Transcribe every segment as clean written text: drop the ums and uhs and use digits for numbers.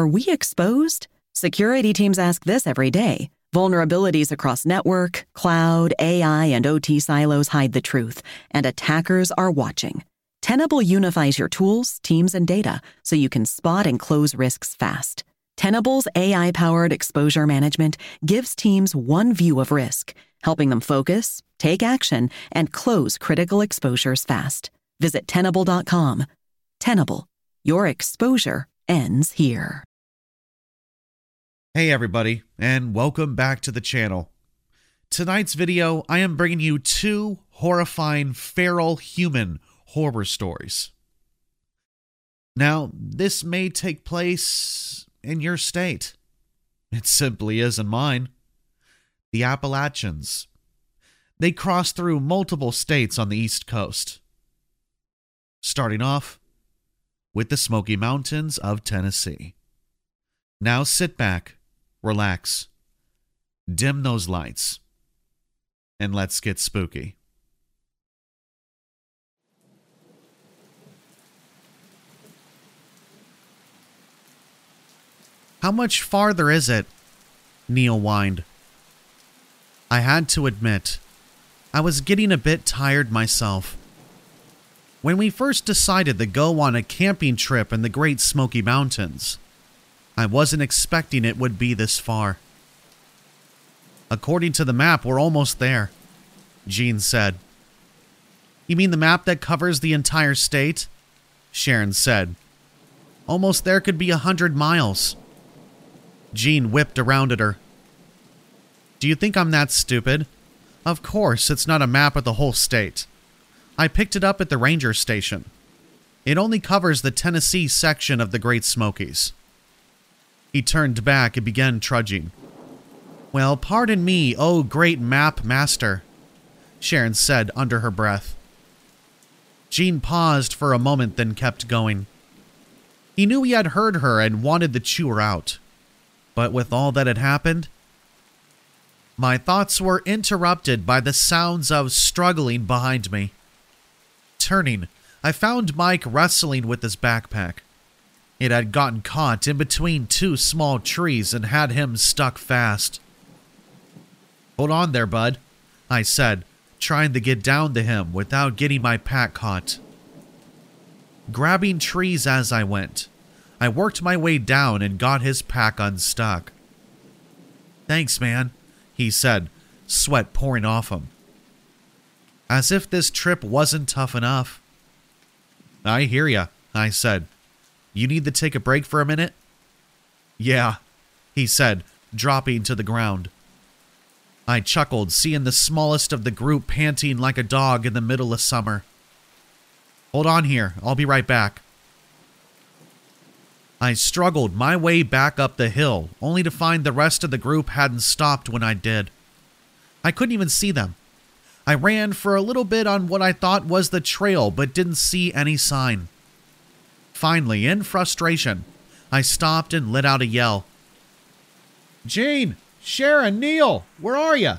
Are we exposed? Security teams ask this every day. Vulnerabilities across network, cloud, AI, and OT silos hide the truth, and attackers are watching. Tenable unifies your tools, teams, and data so you can spot and close risks fast. Tenable's AI-powered exposure management gives teams one view of risk, helping them focus, take action, and close critical exposures fast. Visit Tenable.com. Tenable. Your exposure ends here. Hey everybody, and welcome back to the channel. Tonight's video, I am bringing you two horrifying feral human horror stories. Now, this may take place in your state. It simply is in mine. The Appalachians. They cross through multiple states on the East Coast. Starting off with the Smoky Mountains of Tennessee. Now sit back, relax, dim those lights, and let's get spooky. How much farther is it? Neil whined. I had to admit, I was getting a bit tired myself. When we first decided to go on a camping trip in the Great Smoky Mountains, I wasn't expecting it would be this far. According to the map, we're almost there, Jean said. You mean the map that covers the entire state? Sharon said. Almost there could be 100 miles. Jean whipped around at her. Do you think I'm that stupid? Of course, it's not a map of the whole state. I picked it up at the ranger station. It only covers the Tennessee section of the Great Smokies. He turned back and began trudging. Well, pardon me, oh great map master, Sharon said under her breath. Jean paused for a moment, then kept going. He knew he had heard her and wanted to chew her out. But with all that had happened, my thoughts were interrupted by the sounds of struggling behind me. Turning, I found Mike wrestling with his backpack. It had gotten caught in between two small trees and had him stuck fast. Hold on there, bud, I said, trying to get down to him without getting my pack caught. Grabbing trees as I went, I worked my way down and got his pack unstuck. Thanks, man, he said, sweat pouring off him. As if this trip wasn't tough enough. I hear ya, I said. You need to take a break for a minute? Yeah, he said, dropping to the ground. I chuckled, seeing the smallest of the group panting like a dog in the middle of summer. Hold on here, I'll be right back. I struggled my way back up the hill, only to find the rest of the group hadn't stopped when I did. I couldn't even see them. I ran for a little bit on what I thought was the trail, but didn't see any sign. Finally, in frustration, I stopped and let out a yell. Jean, Sharon, Neil, where are you?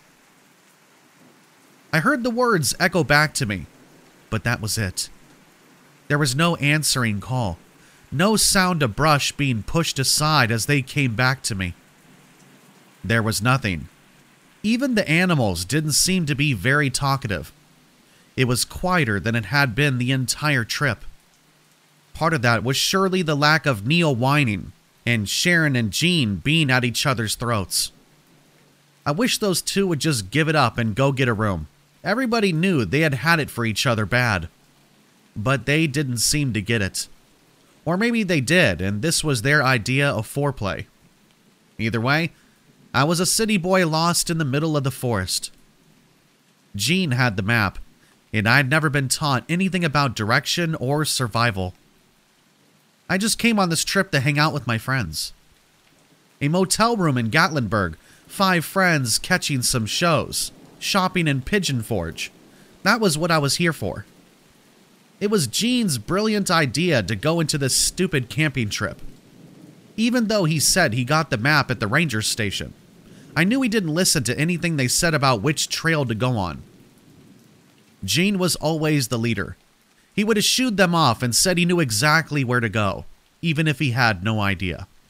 I heard the words echo back to me, but that was it. There was no answering call. No sound of brush being pushed aside as they came back to me. There was nothing. Even the animals didn't seem to be very talkative. It was quieter than it had been the entire trip. Part of that was surely the lack of Neil whining and Sharon and Jean being at each other's throats. I wish those two would just give it up and go get a room. Everybody knew they had had it for each other bad. But they didn't seem to get it. Or maybe they did, and this was their idea of foreplay. Either way, I was a city boy lost in the middle of the forest. Jean had the map, and I'd never been taught anything about direction or survival. I just came on this trip to hang out with my friends. A motel room in Gatlinburg, 5 friends catching some shows, shopping in Pigeon Forge. That was what I was here for. It was Jean's brilliant idea to go into this stupid camping trip. Even though he said he got the map at the ranger station, I knew he didn't listen to anything they said about which trail to go on. Jean was always the leader. He would have shooed them off and said he knew exactly where to go, even if he had no idea.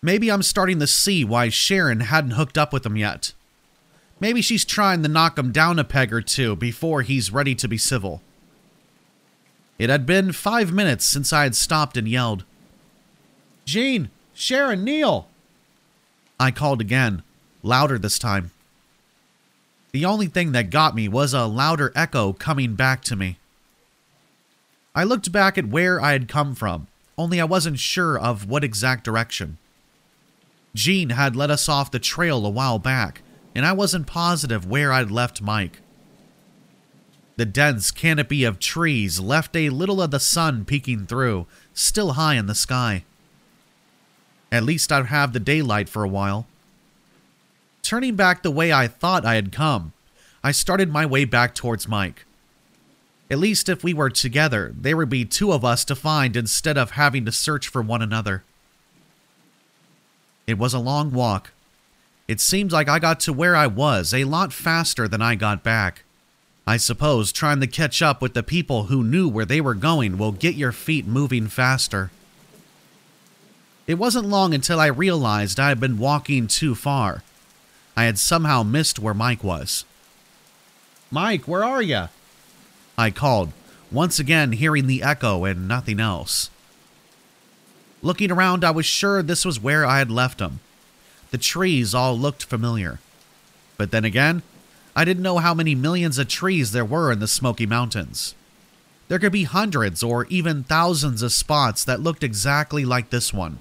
Maybe I'm starting to see why Sharon hadn't hooked up with him yet. Maybe she's trying to knock him down a peg or two before he's ready to be civil. It had been 5 minutes since I had stopped and yelled, "Gene, Sharon, Neil!" I called again, louder this time. The only thing that got me was a louder echo coming back to me. I looked back at where I had come from, only I wasn't sure of what exact direction. Gene had let us off the trail a while back, and I wasn't positive where I'd left Mike. The dense canopy of trees left a little of the sun peeking through, still high in the sky. At least I'd have the daylight for a while. Turning back the way I thought I had come, I started my way back towards Mike. At least if we were together, there would be two of us to find instead of having to search for one another. It was a long walk. It seemed like I got to where I was a lot faster than I got back. I suppose trying to catch up with the people who knew where they were going will get your feet moving faster. It wasn't long until I realized I had been walking too far. I had somehow missed where Mike was. "Mike, where are you?" I called, once again hearing the echo and nothing else. Looking around, I was sure this was where I had left him. The trees all looked familiar. But then again, I didn't know how many millions of trees there were in the Smoky Mountains. There could be hundreds or even thousands of spots that looked exactly like this one.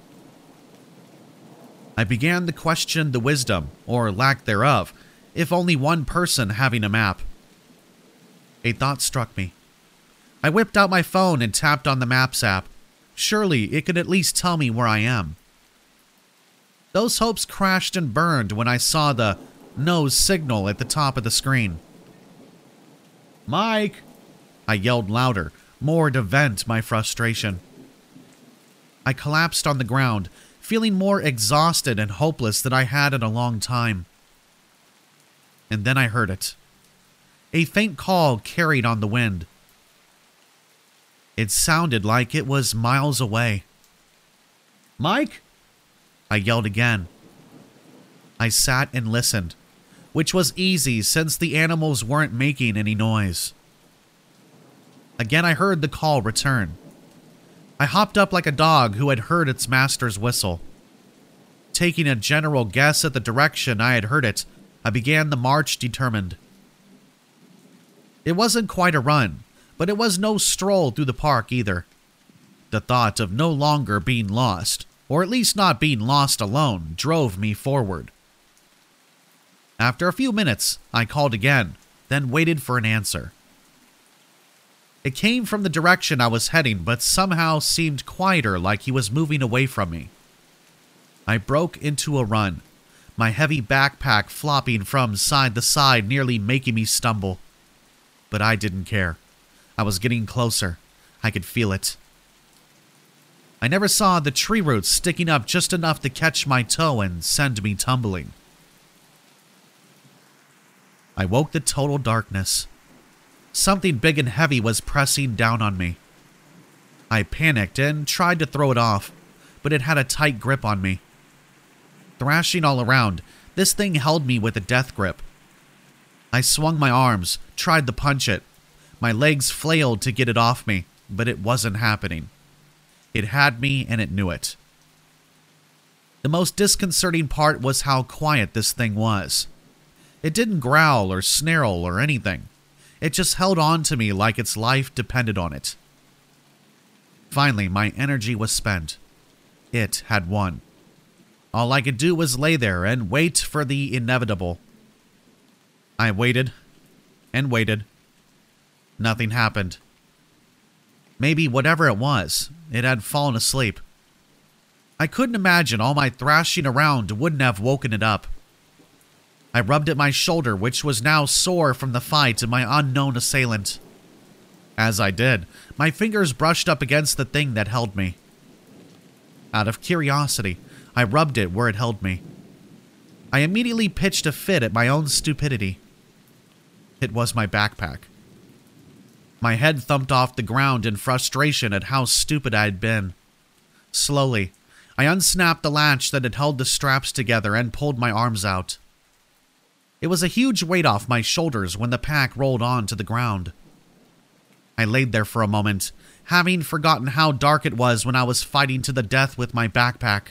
I began to question the wisdom, or lack thereof, if only one person having a map. A thought struck me. I whipped out my phone and tapped on the Maps app. Surely it could at least tell me where I am. Those hopes crashed and burned when I saw the no signal at the top of the screen. "Mike!" I yelled louder, more to vent my frustration. I collapsed on the ground, feeling more exhausted and hopeless than I had in a long time. And then I heard it. A faint call carried on the wind. It sounded like it was miles away. "Mike?" I yelled again. I sat and listened, which was easy since the animals weren't making any noise. Again I heard the call return. I hopped up like a dog who had heard its master's whistle. Taking a general guess at the direction I had heard it, I began the march determined. It wasn't quite a run, but it was no stroll through the park either. The thought of no longer being lost, or at least not being lost alone, drove me forward. After a few minutes, I called again, then waited for an answer. It came from the direction I was heading, but somehow seemed quieter, like he was moving away from me. I broke into a run, my heavy backpack flopping from side to side, nearly making me stumble. But I didn't care. I was getting closer. I could feel it. I never saw the tree roots sticking up just enough to catch my toe and send me tumbling. I woke the total darkness. Something big and heavy was pressing down on me. I panicked and tried to throw it off, but it had a tight grip on me. Thrashing all around, this thing held me with a death grip. I swung my arms, tried to punch it. My legs flailed to get it off me, but it wasn't happening. It had me and it knew it. The most disconcerting part was how quiet this thing was. It didn't growl or snarl or anything. It just held on to me like its life depended on it. Finally, my energy was spent. It had won. All I could do was lay there and wait for the inevitable. I waited and waited. Nothing happened. Maybe whatever it was, it had fallen asleep. I couldn't imagine all my thrashing around wouldn't have woken it up. I rubbed at my shoulder, which was now sore from the fight and my unknown assailant. As I did, my fingers brushed up against the thing that held me. Out of curiosity, I rubbed it where it held me. I immediately pitched a fit at my own stupidity. It was my backpack. My head thumped off the ground in frustration at how stupid I had been. Slowly, I unsnapped the latch that had held the straps together and pulled my arms out. It was a huge weight off my shoulders when the pack rolled on to the ground. I laid there for a moment, having forgotten how dark it was when I was fighting to the death with my backpack.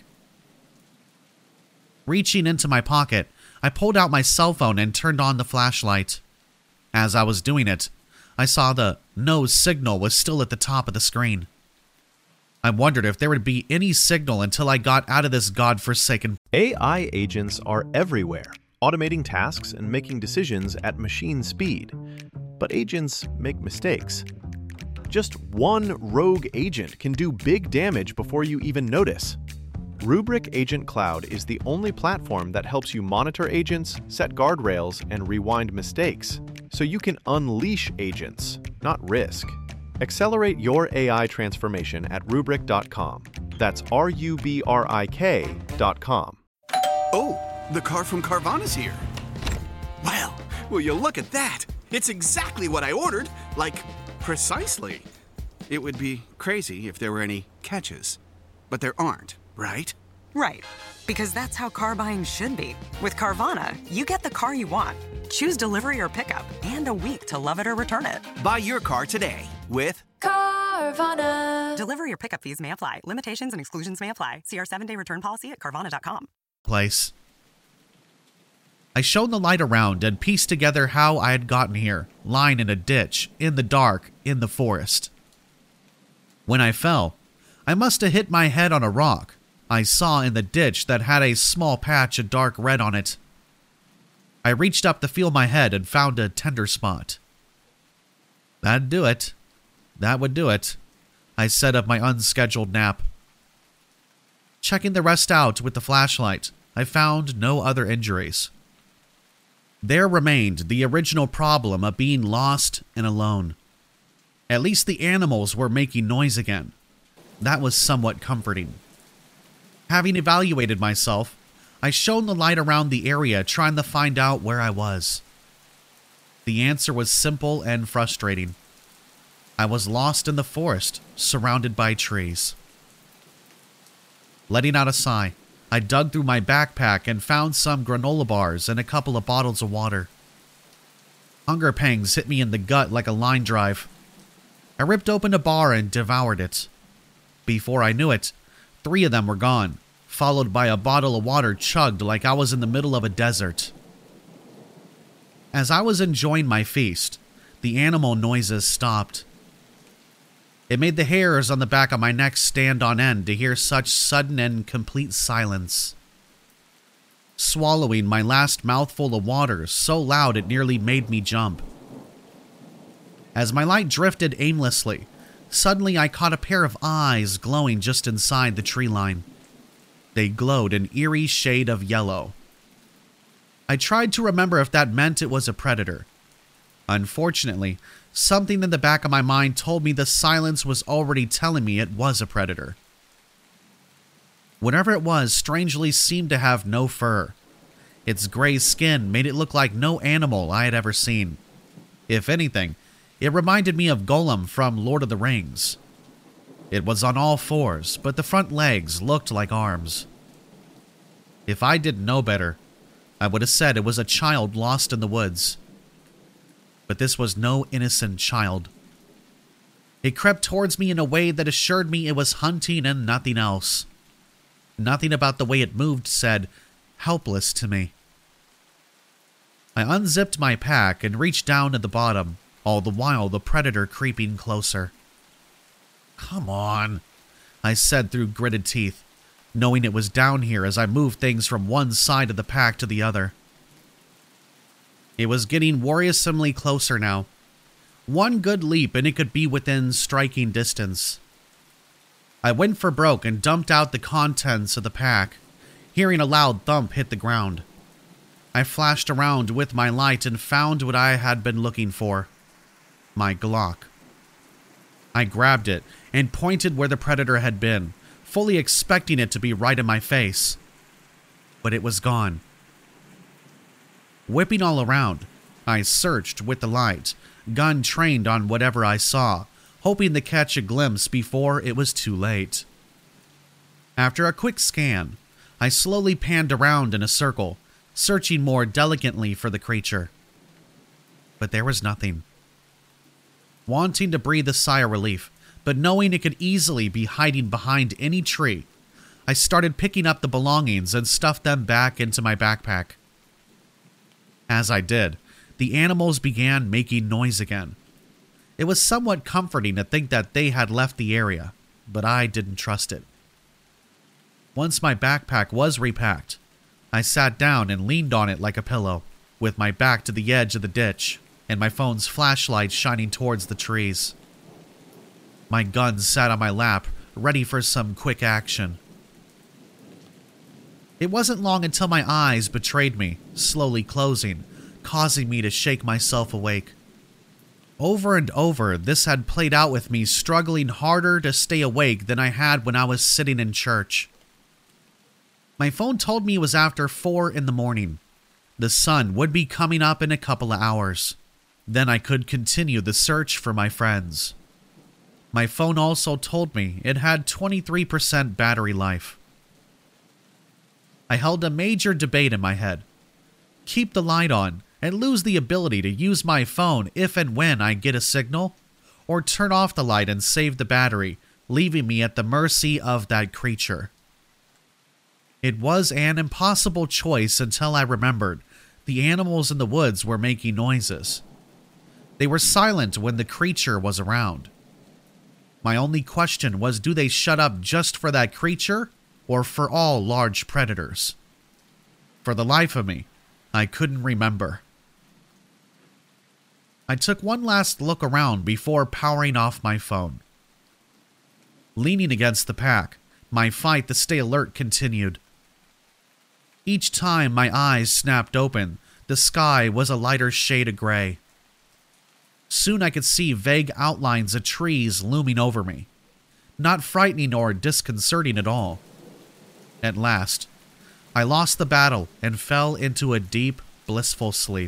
Reaching into my pocket, I pulled out my cell phone and turned on the flashlight. As I was doing it, I saw the no signal was still at the top of the screen. I wondered if there would be any signal until I got out of this godforsaken. AI agents are everywhere, automating tasks and making decisions at machine speed. But agents make mistakes. Just one rogue agent can do big damage before you even notice. Rubrik Agent Cloud is the only platform that helps you monitor agents, set guardrails, and rewind mistakes, so you can unleash agents, not risk. Accelerate your AI transformation at Rubrik.com. That's RUBRIK.com. Oh, the car from Carvana's here. Well, will you look at that? It's exactly what I ordered, like, precisely. It would be crazy if there were any catches, but there aren't. Right? Right. Because that's how car buying should be. With Carvana, you get the car you want. Choose delivery or pickup, and a week to love it or return it. Buy your car today with Carvana. Delivery or pickup fees may apply. Limitations and exclusions may apply. See our 7-day return policy at Carvana.com. Place. I shone the light around and pieced together how I had gotten here, lying in a ditch, in the dark, in the forest. When I fell, I must have hit my head on a rock I saw in the ditch that had a small patch of dark red on it. I reached up to feel my head and found a tender spot. That'd do it. That would do it. I set up my unscheduled nap. Checking the rest out with the flashlight, I found no other injuries. There remained the original problem of being lost and alone. At least the animals were making noise again. That was somewhat comforting. Having evaluated myself, I shone the light around the area trying to find out where I was. The answer was simple and frustrating. I was lost in the forest, surrounded by trees. Letting out a sigh, I dug through my backpack and found some granola bars and a couple of bottles of water. Hunger pangs hit me in the gut like a line drive. I ripped open a bar and devoured it. Before I knew it, 3 of them were gone, followed by a bottle of water chugged like I was in the middle of a desert. As I was enjoying my feast, the animal noises stopped. It made the hairs on the back of my neck stand on end to hear such sudden and complete silence. Swallowing my last mouthful of water so loud it nearly made me jump. As my light drifted aimlessly, suddenly I caught a pair of eyes glowing just inside the tree line. They glowed an eerie shade of yellow. I tried to remember if that meant it was a predator. Unfortunately, something in the back of my mind told me the silence was already telling me it was a predator. Whatever it was strangely seemed to have no fur. Its gray skin made it look like no animal I had ever seen. If anything, it reminded me of Gollum from Lord of the Rings. It was on all fours, but the front legs looked like arms. If I didn't know better, I would have said it was a child lost in the woods. But this was no innocent child. It crept towards me in a way that assured me it was hunting and nothing else. Nothing about the way it moved said, helpless to me. I unzipped my pack and reached down at the bottom, all the while the predator creeping closer. Come on, I said through gritted teeth, knowing it was down here as I moved things from one side of the pack to the other. It was getting worrisomely closer now. One good leap and it could be within striking distance. I went for broke and dumped out the contents of the pack, hearing a loud thump hit the ground. I flashed around with my light and found what I had been looking for. My Glock. I grabbed it and pointed where the predator had been, fully expecting it to be right in my face. But it was gone. Whipping all around, I searched with the light, gun trained on whatever I saw, hoping to catch a glimpse before it was too late. After a quick scan, I slowly panned around in a circle, searching more delicately for the creature. But there was nothing. Wanting to breathe a sigh of relief, but knowing it could easily be hiding behind any tree, I started picking up the belongings and stuffed them back into my backpack. As I did, the animals began making noise again. It was somewhat comforting to think that they had left the area, but I didn't trust it. Once my backpack was repacked, I sat down and leaned on it like a pillow, with my back to the edge of the ditch and my phone's flashlight shining towards the trees. My gun sat on my lap, ready for some quick action. It wasn't long until my eyes betrayed me, slowly closing, causing me to shake myself awake. Over and over, this had played out with me struggling harder to stay awake than I had when I was sitting in church. My phone told me it was after 4 in the morning. The sun would be coming up in a couple of hours. Then I could continue the search for my friends. My phone also told me it had 23% battery life. I held a major debate in my head. Keep the light on and lose the ability to use my phone if and when I get a signal, or turn off the light and save the battery, leaving me at the mercy of that creature. It was an impossible choice until I remembered the animals in the woods were making noises. They were silent when the creature was around. My only question was, do they shut up just for that creature or for all large predators? For the life of me, I couldn't remember. I took one last look around before powering off my phone. Leaning against the pack, my fight to stay alert continued. Each time my eyes snapped open, the sky was a lighter shade of gray. Soon I could see vague outlines of trees looming over me, not frightening or disconcerting at all. At last, I lost the battle and fell into a deep, blissful sleep.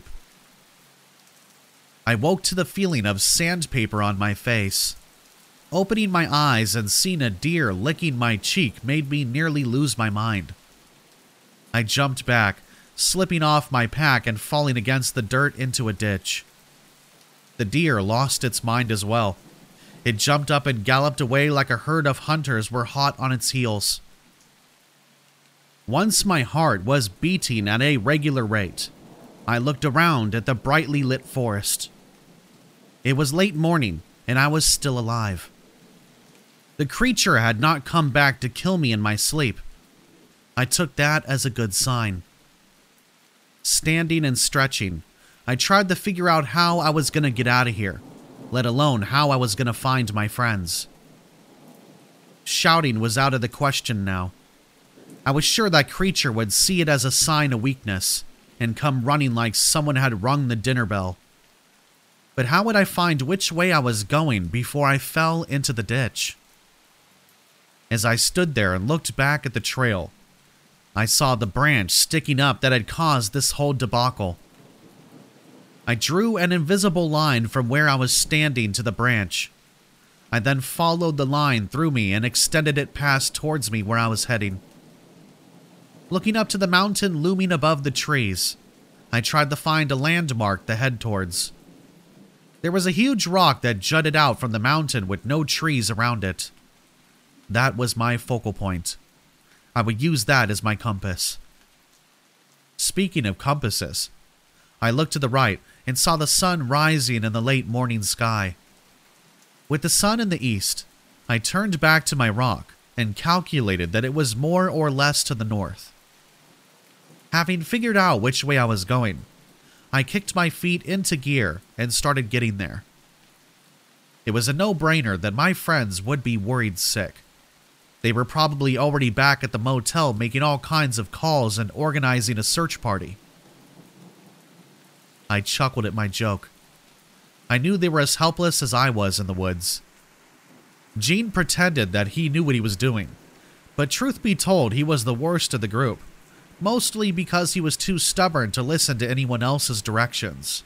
I woke to the feeling of sandpaper on my face. Opening my eyes and seeing a deer licking my cheek made me nearly lose my mind. I jumped back, slipping off my pack and falling against the dirt into a ditch. The deer lost its mind as well. It jumped up and galloped away like a herd of hunters were hot on its heels. Once my heart was beating at a regular rate, I looked around at the brightly lit forest. It was late morning, and I was still alive. The creature had not come back to kill me in my sleep. I took that as a good sign. Standing and stretching, I tried to figure out how I was going to get out of here, let alone how I was going to find my friends. Shouting was out of the question now. I was sure that creature would see it as a sign of weakness and come running like someone had rung the dinner bell. But how would I find which way I was going before I fell into the ditch? As I stood there and looked back at the trail, I saw the branch sticking up that had caused this whole debacle. I drew an invisible line from where I was standing to the branch. I then followed the line through me and extended it past towards me where I was heading. Looking up to the mountain looming above the trees, I tried to find a landmark to head towards. There was a huge rock that jutted out from the mountain with no trees around it. That was my focal point. I would use that as my compass. Speaking of compasses, I looked to the right and saw the sun rising in the late morning sky. With the sun in the east, I turned back to my rock and calculated that it was more or less to the north. Having figured out which way I was going, I kicked my feet into gear and started getting there. It was a no-brainer that my friends would be worried sick. They were probably already back at the motel making all kinds of calls and organizing a search party. I chuckled at my joke. I knew they were as helpless as I was in the woods. Gene pretended that he knew what he was doing, but truth be told, he was the worst of the group, mostly because he was too stubborn to listen to anyone else's directions.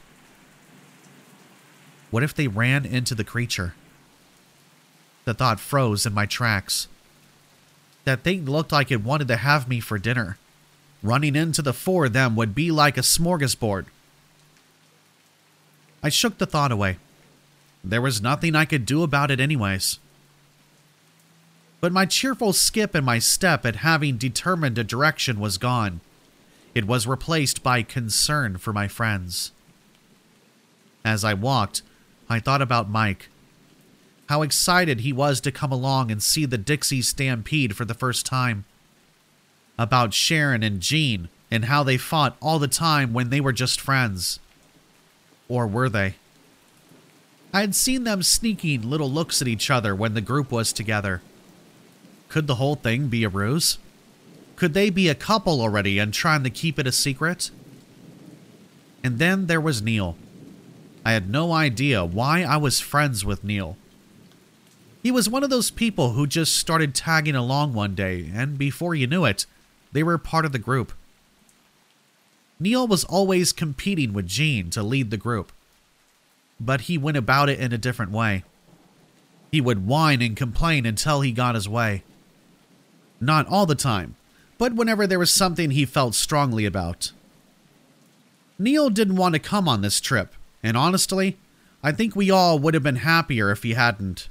What if they ran into the creature? The thought froze in my tracks. That thing looked like it wanted to have me for dinner. Running into the four of them would be like a smorgasbord. I shook the thought away. There was nothing I could do about it anyways. But my cheerful skip and my step at having determined a direction was gone. It was replaced by concern for my friends. As I walked, I thought about Mike. How excited he was to come along and see the Dixie Stampede for the first time. About Sharon and Jean and how they fought all the time when they were just friends. Or were they? I had seen them sneaking little looks at each other when the group was together. Could the whole thing be a ruse? Could they be a couple already and trying to keep it a secret? And then there was Neil. I had no idea why I was friends with Neil. He was one of those people who just started tagging along one day, and before you knew it, they were part of the group. Neil was always competing with Jean to lead the group, but he went about it in a different way. He would whine and complain until he got his way. Not all the time, but whenever there was something he felt strongly about. Neil didn't want to come on this trip, and honestly, I think we all would have been happier if he hadn't.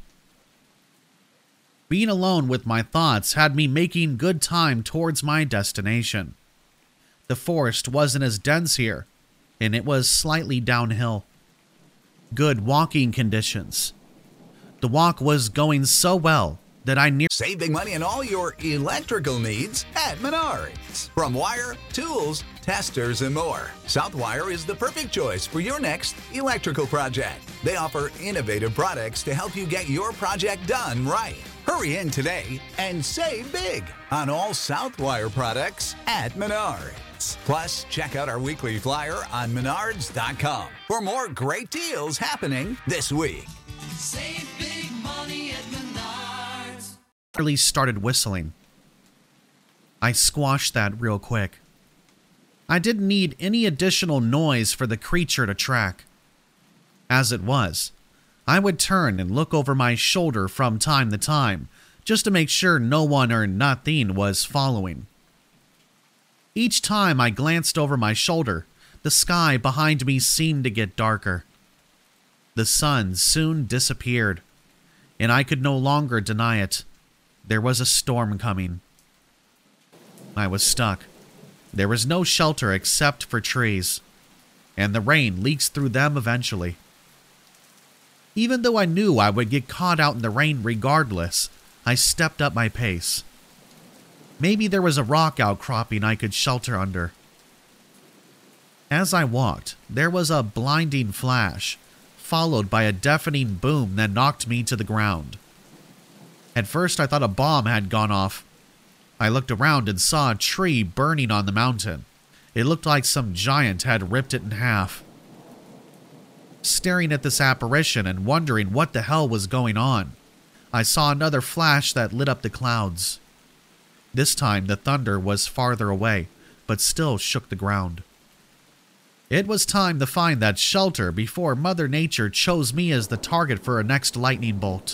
Being alone with my thoughts had me making good time towards my destination. The forest wasn't as dense here, and it was slightly downhill. Good walking conditions. The walk was going so well that I Save big money on all your electrical needs at Menards. From wire, tools, testers, and more, Southwire is the perfect choice for your next electrical project. They offer innovative products to help you get your project done right. Hurry in today and save big on all Southwire products at Menards. Plus, check out our weekly flyer on Menards.com for more great deals happening this week. Save big money at Menards. Started whistling. I squashed that real quick. I didn't need any additional noise for the creature to track. As it was, I would turn and look over my shoulder from time to time, just to make sure no one or nothing was following. Each time I glanced over my shoulder, the sky behind me seemed to get darker. The sun soon disappeared, and I could no longer deny it. There was a storm coming. I was stuck. There was no shelter except for trees, and the rain leaks through them eventually. Even though I knew I would get caught out in the rain regardless, I stepped up my pace. Maybe there was a rock outcropping I could shelter under. As I walked, there was a blinding flash, followed by a deafening boom that knocked me to the ground. At first I thought a bomb had gone off. I looked around and saw a tree burning on the mountain. It looked like some giant had ripped it in half. Staring at this apparition and wondering what the hell was going on, I saw another flash that lit up the clouds. This time the thunder was farther away, but still shook the ground. It was time to find that shelter before Mother Nature chose me as the target for her next lightning bolt.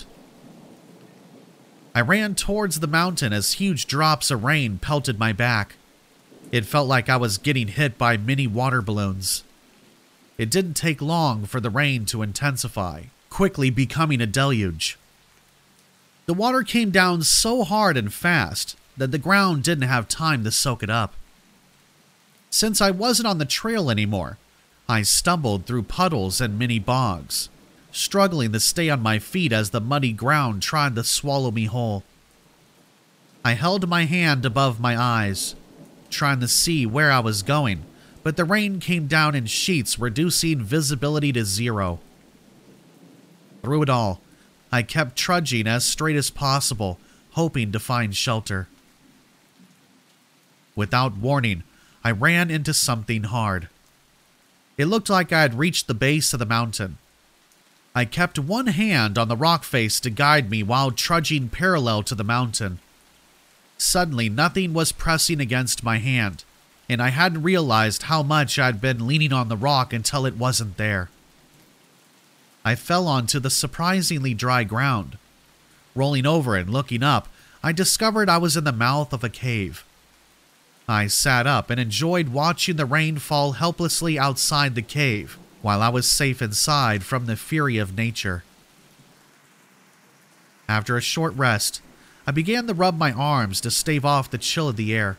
I ran towards the mountain as huge drops of rain pelted my back. It felt like I was getting hit by mini water balloons. It didn't take long for the rain to intensify, quickly becoming a deluge. The water came down so hard and fast that the ground didn't have time to soak it up. Since I wasn't on the trail anymore, I stumbled through puddles and mini bogs, struggling to stay on my feet as the muddy ground tried to swallow me whole. I held my hand above my eyes, trying to see where I was going, but the rain came down in sheets, reducing visibility to zero. Through it all, I kept trudging as straight as possible, hoping to find shelter. Without warning, I ran into something hard. It looked like I had reached the base of the mountain. I kept one hand on the rock face to guide me while trudging parallel to the mountain. Suddenly, nothing was pressing against my hand, and I hadn't realized how much I'd been leaning on the rock until it wasn't there. I fell onto the surprisingly dry ground. Rolling over and looking up, I discovered I was in the mouth of a cave. I sat up and enjoyed watching the rain fall helplessly outside the cave while I was safe inside from the fury of nature. After a short rest, I began to rub my arms to stave off the chill of the air.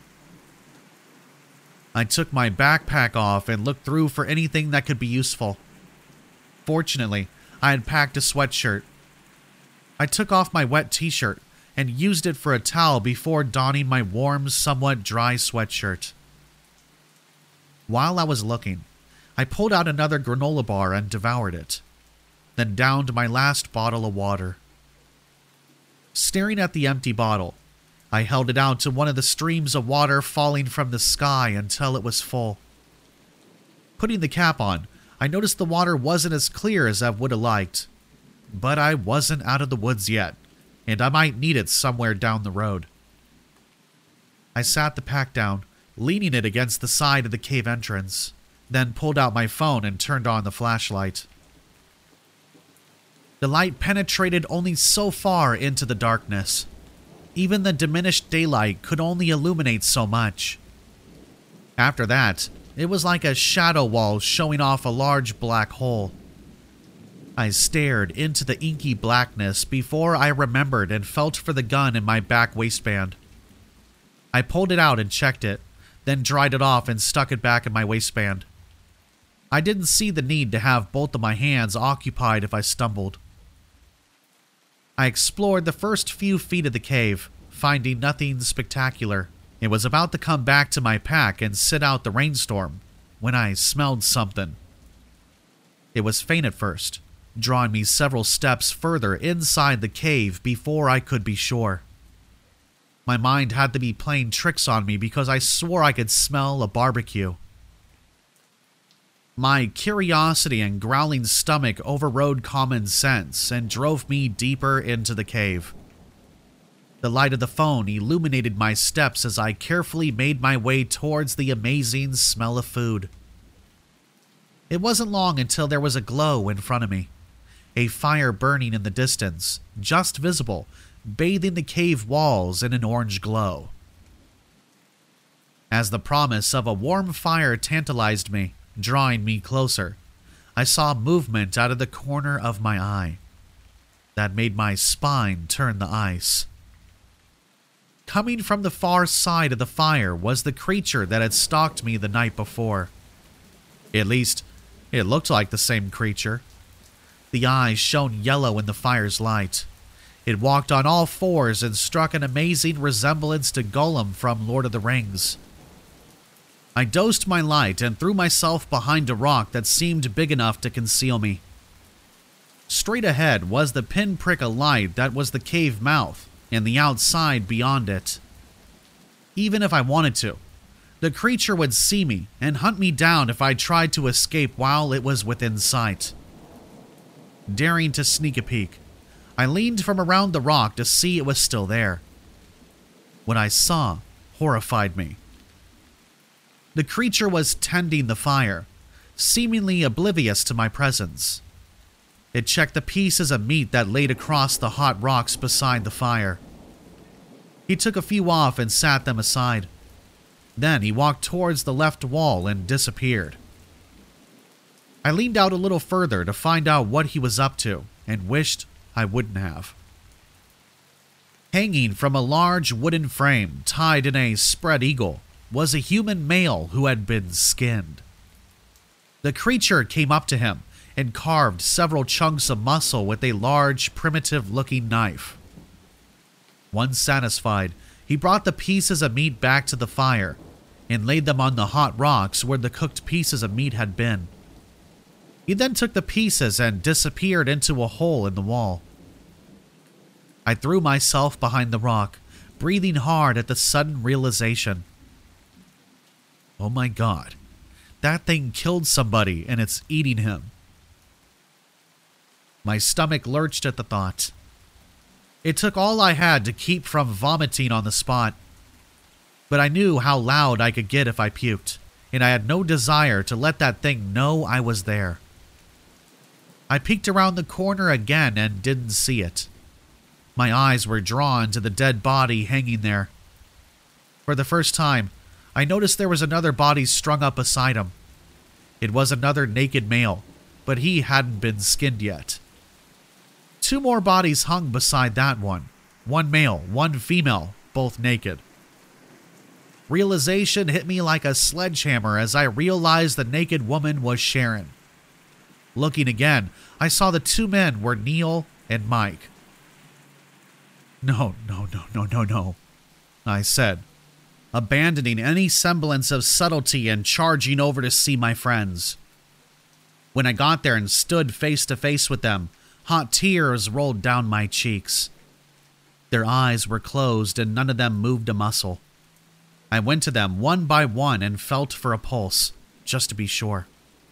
I took my backpack off and looked through for anything that could be useful. Fortunately, I had packed a sweatshirt. I took off my wet t-shirt and used it for a towel before donning my warm, somewhat dry sweatshirt. While I was looking, I pulled out another granola bar and devoured it, then downed my last bottle of water. Staring at the empty bottle, I held it out to one of the streams of water falling from the sky until it was full. Putting the cap on, I noticed the water wasn't as clear as I would have liked, but I wasn't out of the woods yet, and I might need it somewhere down the road. I sat the pack down, leaning it against the side of the cave entrance, then pulled out my phone and turned on the flashlight. The light penetrated only so far into the darkness. Even the diminished daylight could only illuminate so much. After that, it was like a shadow wall showing off a large black hole. I stared into the inky blackness before I remembered and felt for the gun in my back waistband. I pulled it out and checked it, then dried it off and stuck it back in my waistband. I didn't see the need to have both of my hands occupied if I stumbled. I explored the first few feet of the cave, finding nothing spectacular. It was about to come back to my pack and sit out the rainstorm when I smelled something. It was faint at first, drawing me several steps further inside the cave before I could be sure. My mind had to be playing tricks on me because I swore I could smell a barbecue. My curiosity and growling stomach overrode common sense and drove me deeper into the cave. The light of the phone illuminated my steps as I carefully made my way towards the amazing smell of food. It wasn't long until there was a glow in front of me, a fire burning in the distance, just visible, bathing the cave walls in an orange glow. As the promise of a warm fire tantalized me, drawing me closer, I saw movement out of the corner of my eye. That made my spine turn the ice. Coming from the far side of the fire was the creature that had stalked me the night before. At least, it looked like the same creature. The eyes shone yellow in the fire's light. It walked on all fours and struck an amazing resemblance to Gollum from Lord of the Rings. I dosed my light and threw myself behind a rock that seemed big enough to conceal me. Straight ahead was the pinprick of light that was the cave mouth and the outside beyond it. Even if I wanted to, the creature would see me and hunt me down if I tried to escape while it was within sight. Daring to sneak a peek, I leaned from around the rock to see it was still there. What I saw horrified me. The creature was tending the fire, seemingly oblivious to my presence. It checked the pieces of meat that laid across the hot rocks beside the fire. He took a few off and sat them aside. Then he walked towards the left wall and disappeared. I leaned out a little further to find out what he was up to and wished I wouldn't have. Hanging from a large wooden frame tied in a spread eagle was a human male who had been skinned. The creature came up to him and carved several chunks of muscle with a large, primitive-looking knife. Once satisfied, he brought the pieces of meat back to the fire and laid them on the hot rocks where the cooked pieces of meat had been. He then took the pieces and disappeared into a hole in the wall. I threw myself behind the rock, breathing hard at the sudden realization. Oh my God, that thing killed somebody and it's eating him. My stomach lurched at the thought. It took all I had to keep from vomiting on the spot. But I knew how loud I could get if I puked, and I had no desire to let that thing know I was there. I peeked around the corner again and didn't see it. My eyes were drawn to the dead body hanging there. For the first time, I noticed there was another body strung up beside him. It was another naked male, but he hadn't been skinned yet. 2 more bodies hung beside that one. 1 male, 1 female, both naked. Realization hit me like a sledgehammer as I realized the naked woman was Sharon. Looking again, I saw the 2 men were Neil and Mike. No, I said, abandoning any semblance of subtlety and charging over to see my friends. When I got there and stood face to face with them, hot tears rolled down my cheeks. Their eyes were closed and none of them moved a muscle. I went to them one by one and felt for a pulse, just to be sure.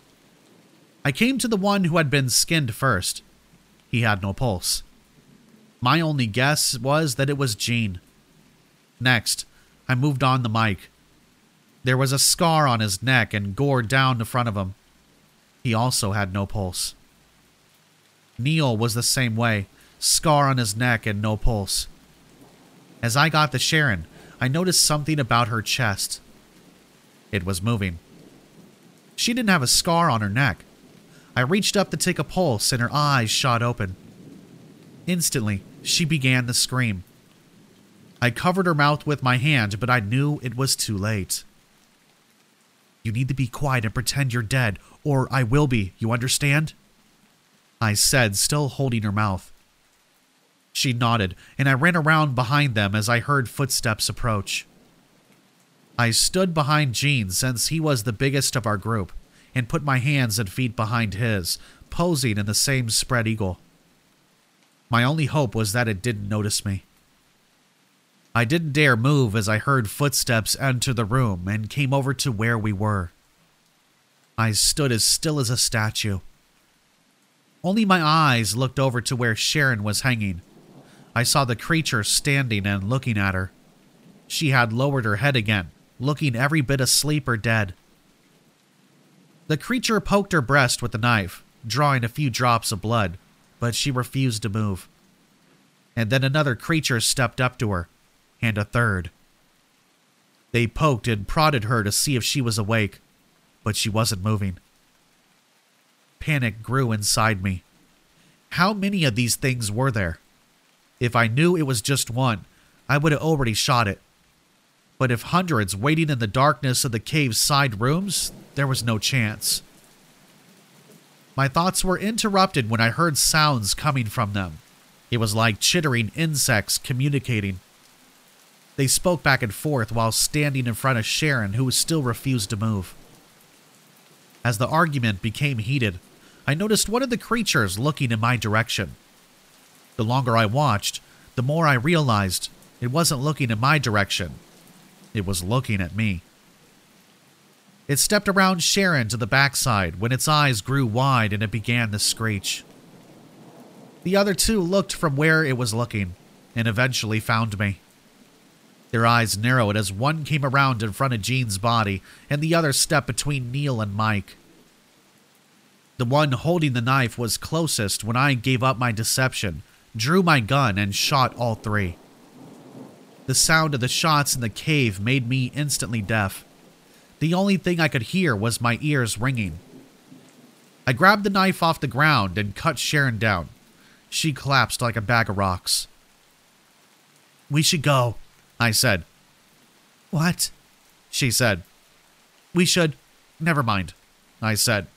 I came to the one who had been skinned first. He had no pulse. My only guess was that it was Gene. Next, I moved on to Mike. There was a scar on his neck and gore down the front of him. He also had no pulse. Neil was the same way, scar on his neck and no pulse. As I got to Sharon, I noticed something about her chest. It was moving. She didn't have a scar on her neck. I reached up to take a pulse and her eyes shot open. Instantly, she began to scream. I covered her mouth with my hand, but I knew it was too late. You need to be quiet and pretend you're dead, or I will be, you understand? I said, still holding her mouth. She nodded, and I ran around behind them as I heard footsteps approach. I stood behind Gene since he was the biggest of our group, and put my hands and feet behind his, posing in the same spread eagle. My only hope was that it didn't notice me. I didn't dare move as I heard footsteps enter the room and came over to where we were. I stood as still as a statue. Only my eyes looked over to where Sharon was hanging. I saw the creature standing and looking at her. She had lowered her head again, looking every bit asleep or dead. The creature poked her breast with the knife, drawing a few drops of blood, but she refused to move. And then another creature stepped up to her, and a third. They poked and prodded her to see if she was awake, but she wasn't moving. Panic grew inside me. How many of these things were there? If I knew it was just one, I would have already shot it. But if hundreds waiting in the darkness of the cave's side rooms, there was no chance. My thoughts were interrupted when I heard sounds coming from them. It was like chittering insects communicating. They spoke back and forth while standing in front of Sharon, who still refused to move. As the argument became heated, I noticed one of the creatures looking in my direction. The longer I watched, the more I realized it wasn't looking in my direction. It was looking at me. It stepped around Sharon to the backside when its eyes grew wide and it began to screech. The other 2 looked from where it was looking and eventually found me. Their eyes narrowed as one came around in front of Gene's body and the other stepped between Neil and Mike. The one holding the knife was closest when I gave up my deception, drew my gun, and shot all 3. The sound of the shots in the cave made me instantly deaf. The only thing I could hear was my ears ringing. I grabbed the knife off the ground and cut Sharon down. She collapsed like a bag of rocks. "We should go," I said. "What?" she said. "We should. Never mind," I said.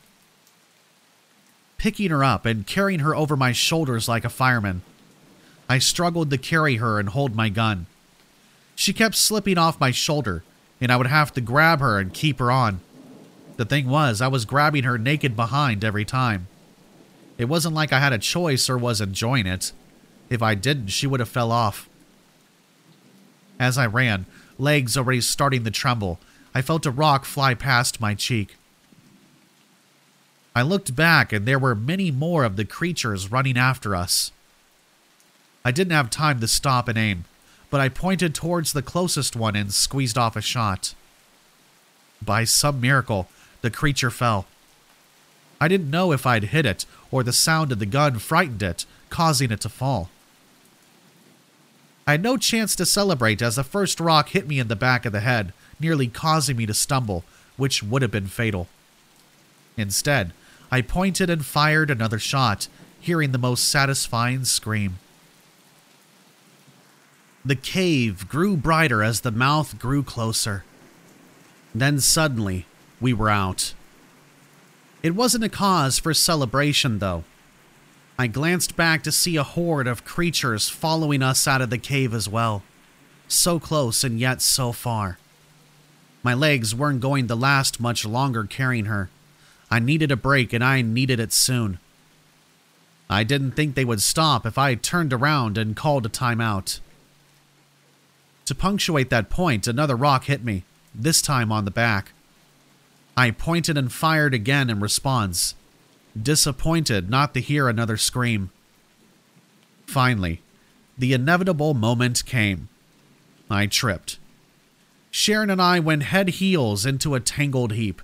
Picking her up and carrying her over my shoulders like a fireman, I struggled to carry her and hold my gun. She kept slipping off my shoulder, and I would have to grab her and keep her on. The thing was, I was grabbing her naked behind every time. It wasn't like I had a choice or was enjoying it. If I didn't, she would have fell off. As I ran, legs already starting to tremble, I felt a rock fly past my cheek. I looked back and there were many more of the creatures running after us. I didn't have time to stop and aim, but I pointed towards the closest one and squeezed off a shot. By some miracle, the creature fell. I didn't know if I'd hit it or the sound of the gun frightened it, causing it to fall. I had no chance to celebrate as the first rock hit me in the back of the head, nearly causing me to stumble, which would have been fatal. Instead, I pointed and fired another shot, hearing the most satisfying scream. The cave grew brighter as the mouth grew closer. Then suddenly, we were out. It wasn't a cause for celebration, though. I glanced back to see a horde of creatures following us out of the cave as well. So close and yet so far. My legs weren't going to last much longer carrying her. I needed a break, and I needed it soon. I didn't think they would stop if I turned around and called a timeout. To punctuate that point, another rock hit me, this time on the back. I pointed and fired again in response, disappointed not to hear another scream. Finally, the inevitable moment came. I tripped. Sharon and I went head heels into a tangled heap.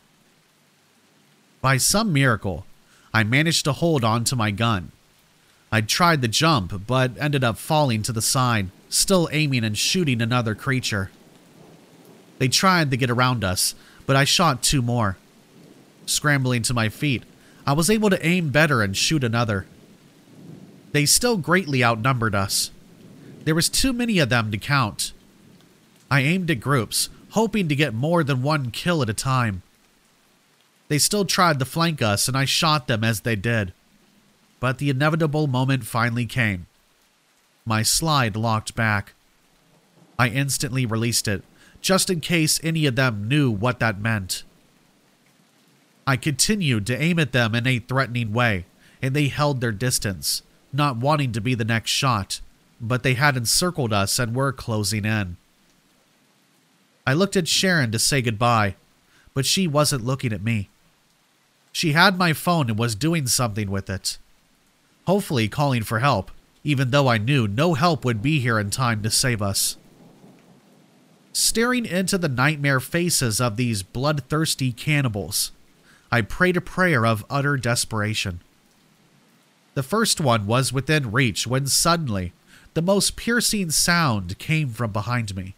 By some miracle, I managed to hold on to my gun. I'd tried the jump, but ended up falling to the side, still aiming and shooting another creature. They tried to get around us, but I shot 2 more. Scrambling to my feet, I was able to aim better and shoot another. They still greatly outnumbered us. There was too many of them to count. I aimed at groups, hoping to get more than 1 kill at a time. They still tried to flank us, and I shot them as they did. But the inevitable moment finally came. My slide locked back. I instantly released it, just in case any of them knew what that meant. I continued to aim at them in a threatening way, and they held their distance, not wanting to be the next shot, but they had encircled us and were closing in. I looked at Sharon to say goodbye, but she wasn't looking at me. She had my phone and was doing something with it. Hopefully calling for help, even though I knew no help would be here in time to save us. Staring into the nightmare faces of these bloodthirsty cannibals, I prayed a prayer of utter desperation. The first one was within reach when suddenly, the most piercing sound came from behind me.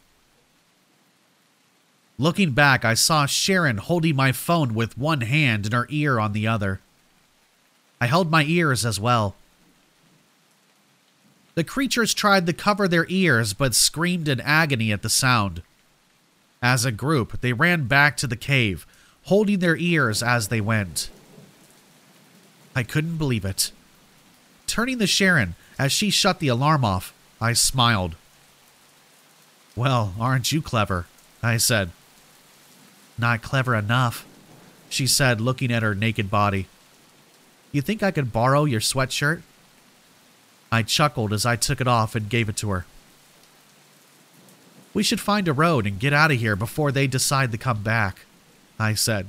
Looking back, I saw Sharon holding my phone with one hand and her ear on the other. I held my ears as well. The creatures tried to cover their ears but screamed in agony at the sound. As a group, they ran back to the cave, holding their ears as they went. I couldn't believe it. Turning to Sharon as she shut the alarm off, I smiled. "Well, aren't you clever?" I said. "Not clever enough," she said, looking at her naked body. "You think I could borrow your sweatshirt?" I chuckled as I took it off and gave it to her. "We should find a road and get out of here before they decide to come back," I said.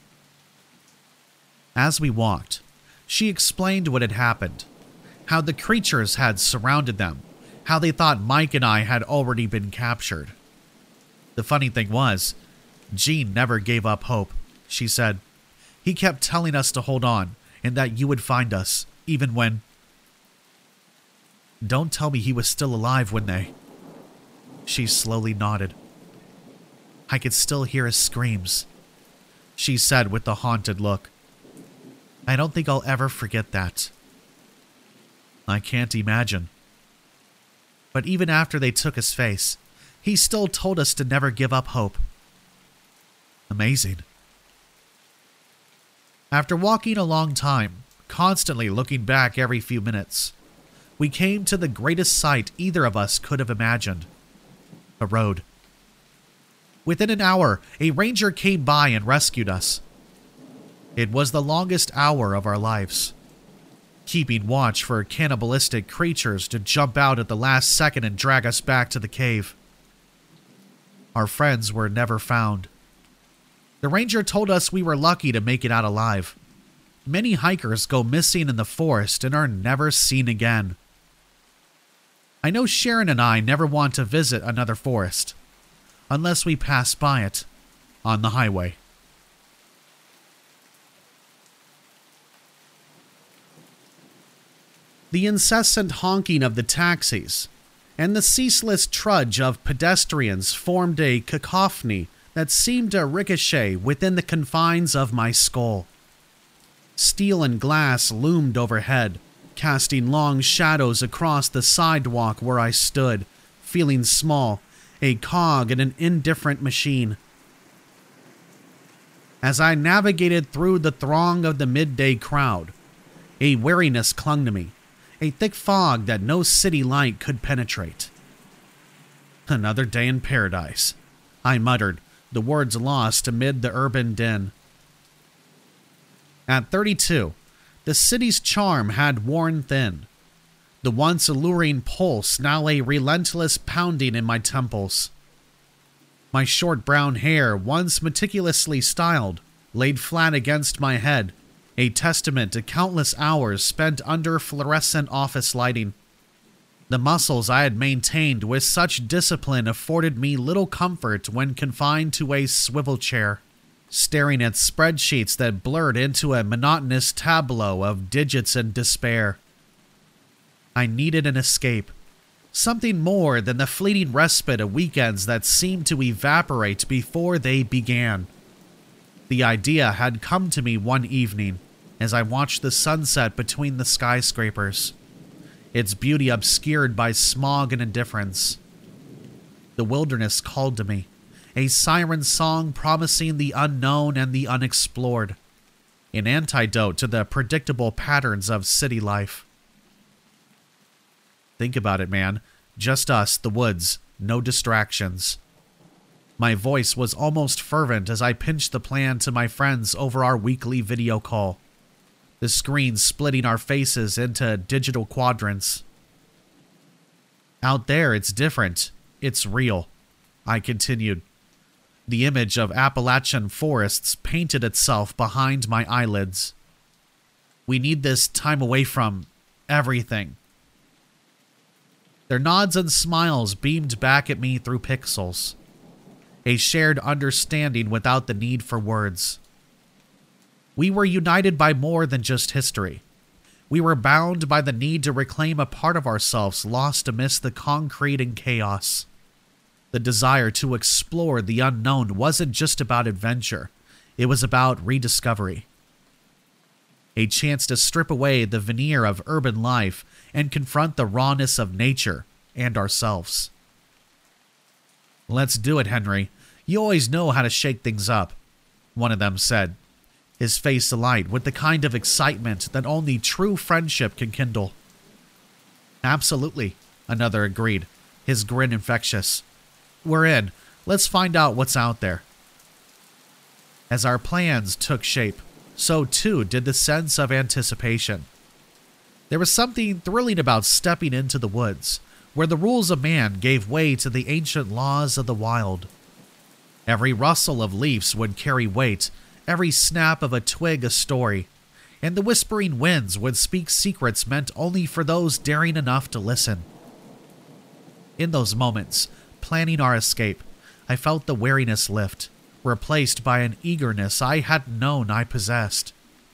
As we walked, she explained what had happened, how the creatures had surrounded them, how they thought Mike and I had already been captured. The funny thing was, Gene never gave up hope, she said. He kept telling us to hold on and that you would find us, even when... Don't tell me he was still alive when they... She slowly nodded. I could still hear his screams, she said with a haunted look. I don't think I'll ever forget that. I can't imagine. But even after they took his face, he still told us to never give up hope. Amazing. After walking a long time, constantly looking back every few minutes, we came to the greatest sight either of us could have imagined. A road. Within an hour, a ranger came by and rescued us. It was the longest hour of our lives. Keeping watch for cannibalistic creatures to jump out at the last second and drag us back to the cave. Our friends were never found. The ranger told us we were lucky to make it out alive. Many hikers go missing in the forest and are never seen again. I know Sharon and I never want to visit another forest, unless we pass by it on the highway. The incessant honking of the taxis and the ceaseless trudge of pedestrians formed a cacophony that seemed to ricochet within the confines of my skull. Steel and glass loomed overhead, casting long shadows across the sidewalk where I stood, feeling small, a cog in an indifferent machine. As I navigated through the throng of the midday crowd, a weariness clung to me, a thick fog that no city light could penetrate. Another day in paradise, I muttered, the words lost amid the urban din. At 32, the city's charm had worn thin. The once alluring pulse now lay relentless pounding in my temples. My short brown hair, once meticulously styled, laid flat against my head, a testament to countless hours spent under fluorescent office lighting. The muscles I had maintained with such discipline afforded me little comfort when confined to a swivel chair, staring at spreadsheets that blurred into a monotonous tableau of digits and despair. I needed an escape, something more than the fleeting respite of weekends that seemed to evaporate before they began. The idea had come to me one evening as I watched the sunset between the skyscrapers, its beauty obscured by smog and indifference. The wilderness called to me, a siren song promising the unknown and the unexplored, an antidote to the predictable patterns of city life. Think about it, man. Just us, the woods, no distractions. My voice was almost fervent as I pinched the plan to my friends over our weekly video call, the screen splitting our faces into digital quadrants. Out there, it's different. It's real, I continued. The image of Appalachian forests painted itself behind my eyelids. We need this time away from everything. Their nods and smiles beamed back at me through pixels, a shared understanding without the need for words. We were united by more than just history. We were bound by the need to reclaim a part of ourselves lost amidst the concrete and chaos. The desire to explore the unknown wasn't just about adventure, it was about rediscovery. A chance to strip away the veneer of urban life and confront the rawness of nature and ourselves. "Let's do it, Henry. You always know how to shake things up," one of them said, his face alight with the kind of excitement that only true friendship can kindle. "Absolutely," another agreed, his grin infectious. "We're in. Let's find out what's out there." As our plans took shape, so too did the sense of anticipation. There was something thrilling about stepping into the woods, where the rules of man gave way to the ancient laws of the wild. Every rustle of leaves would carry weight, every snap of a twig a story, and the whispering winds would speak secrets meant only for those daring enough to listen. In those moments, planning our escape, I felt the wariness lift, replaced by an eagerness I hadn't known I possessed.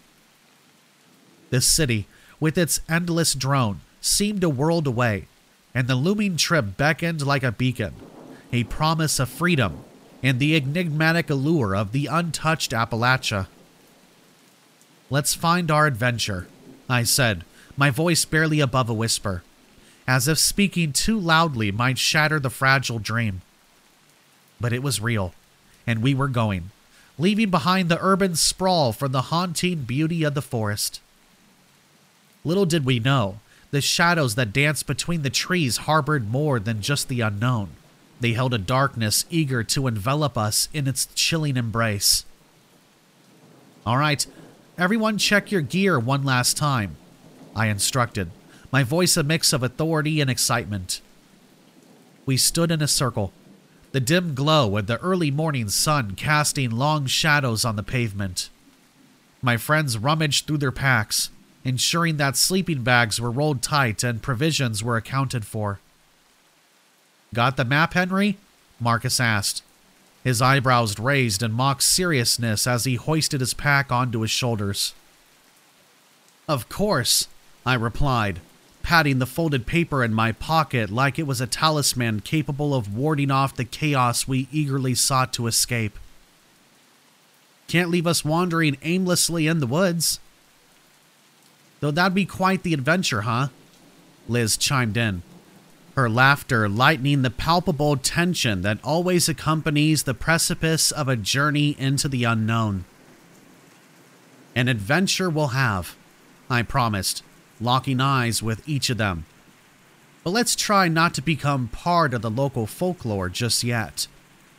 This city, with its endless drone, seemed a world away, and the looming trip beckoned like a beacon, a promise of freedom and the enigmatic allure of the untouched Appalachia. "Let's find our adventure," I said, my voice barely above a whisper, as if speaking too loudly might shatter the fragile dream. But it was real, and we were going, leaving behind the urban sprawl from the haunting beauty of the forest. Little did we know, the shadows that danced between the trees harbored more than just the unknown. They held a darkness eager to envelop us in its chilling embrace. "All right, everyone check your gear one last time," I instructed, my voice a mix of authority and excitement. We stood in a circle, the dim glow of the early morning sun casting long shadows on the pavement. My friends rummaged through their packs, ensuring that sleeping bags were rolled tight and provisions were accounted for. "Got the map, Henry?" Marcus asked, his eyebrows raised in mock seriousness as he hoisted his pack onto his shoulders. "Of course," I replied, patting the folded paper in my pocket like it was a talisman capable of warding off the chaos we eagerly sought to escape. Can't leave us wandering aimlessly in the woods. Though that'd be quite the adventure, huh? Liz chimed in, her laughter lightening the palpable tension that always accompanies the precipice of a journey into the unknown. An adventure we'll have, I promised, locking eyes with each of them. But let's try not to become part of the local folklore just yet.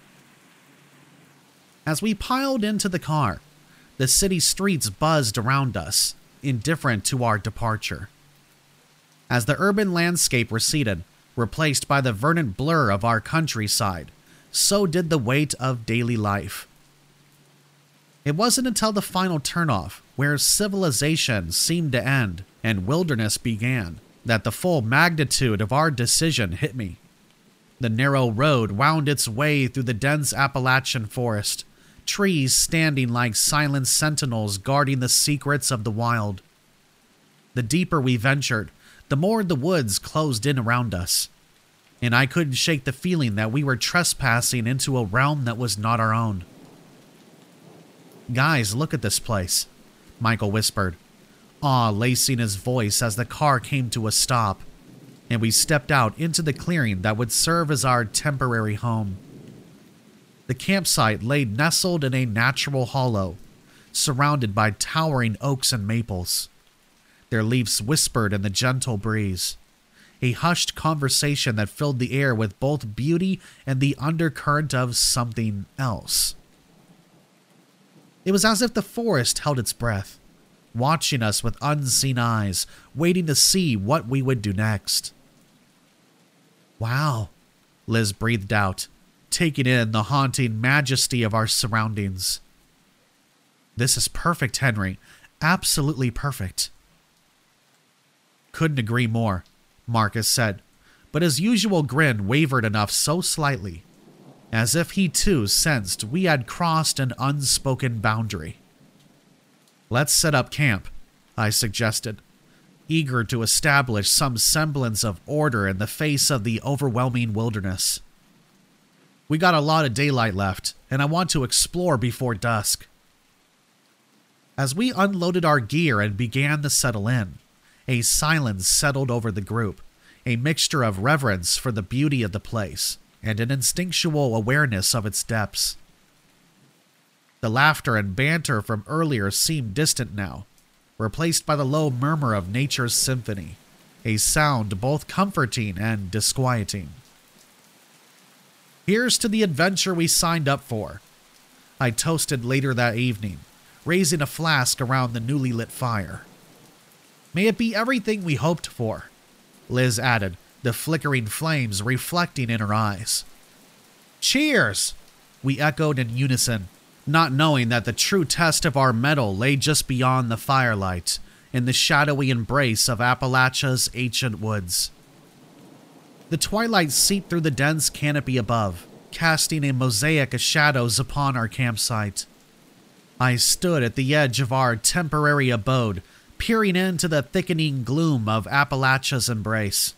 As we piled into the car, the city streets buzzed around us, indifferent to our departure. As the urban landscape receded, replaced by the verdant blur of our countryside, so did the weight of daily life. It wasn't until the final turnoff, where civilization seemed to end and wilderness began, that the full magnitude of our decision hit me. The narrow road wound its way through the dense Appalachian forest, trees standing like silent sentinels guarding the secrets of the wild. The deeper we ventured, the more the woods closed in around us, and I couldn't shake the feeling that we were trespassing into a realm that was not our own. "Guys, look at this place," Michael whispered, awe lacing his voice as the car came to a stop, and we stepped out into the clearing that would serve as our temporary home. The campsite lay nestled in a natural hollow, surrounded by towering oaks and maples. Their leaves whispered in the gentle breeze, a hushed conversation that filled the air with both beauty and the undercurrent of something else. It was as if the forest held its breath, watching us with unseen eyes, waiting to see what we would do next. "Wow," Liz breathed out, taking in the haunting majesty of our surroundings. "This is perfect, Henry. Absolutely perfect." "Couldn't agree more," Marcus said, but his usual grin wavered enough so slightly, as if he too sensed we had crossed an unspoken boundary. "Let's set up camp," I suggested, eager to establish some semblance of order in the face of the overwhelming wilderness. "We got a lot of daylight left, and I want to explore before dusk." As we unloaded our gear and began to settle in, a silence settled over the group, a mixture of reverence for the beauty of the place and an instinctual awareness of its depths. The laughter and banter from earlier seemed distant now, replaced by the low murmur of nature's symphony, a sound both comforting and disquieting. "Here's to the adventure we signed up for," I toasted later that evening, raising a flask around the newly lit fire. "May it be everything we hoped for," Liz added, the flickering flames reflecting in her eyes. "Cheers!" we echoed in unison, not knowing that the true test of our mettle lay just beyond the firelight, in the shadowy embrace of Appalachia's ancient woods. The twilight seeped through the dense canopy above, casting a mosaic of shadows upon our campsite. I stood at the edge of our temporary abode, peering into the thickening gloom of Appalachia's embrace.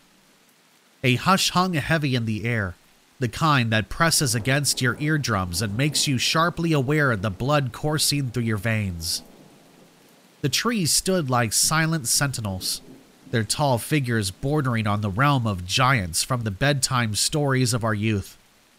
A hush hung heavy in the air, the kind that presses against your eardrums and makes you sharply aware of the blood coursing through your veins. The trees stood like silent sentinels, their tall figures bordering on the realm of giants from the bedtime stories of our youth.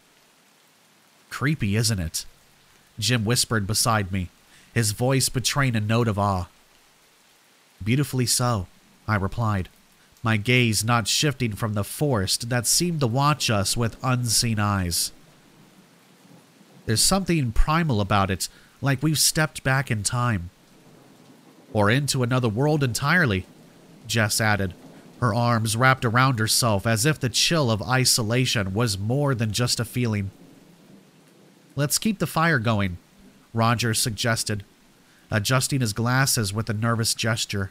"Creepy, isn't it?" Jim whispered beside me, his voice betraying a note of awe. "Beautifully so," I replied, my gaze not shifting from the forest that seemed to watch us with unseen eyes. "There's something primal about it, like we've stepped back in time." "Or into another world entirely," Jess added, her arms wrapped around herself as if the chill of isolation was more than just a feeling. "Let's keep the fire going," Roger suggested, adjusting his glasses with a nervous gesture.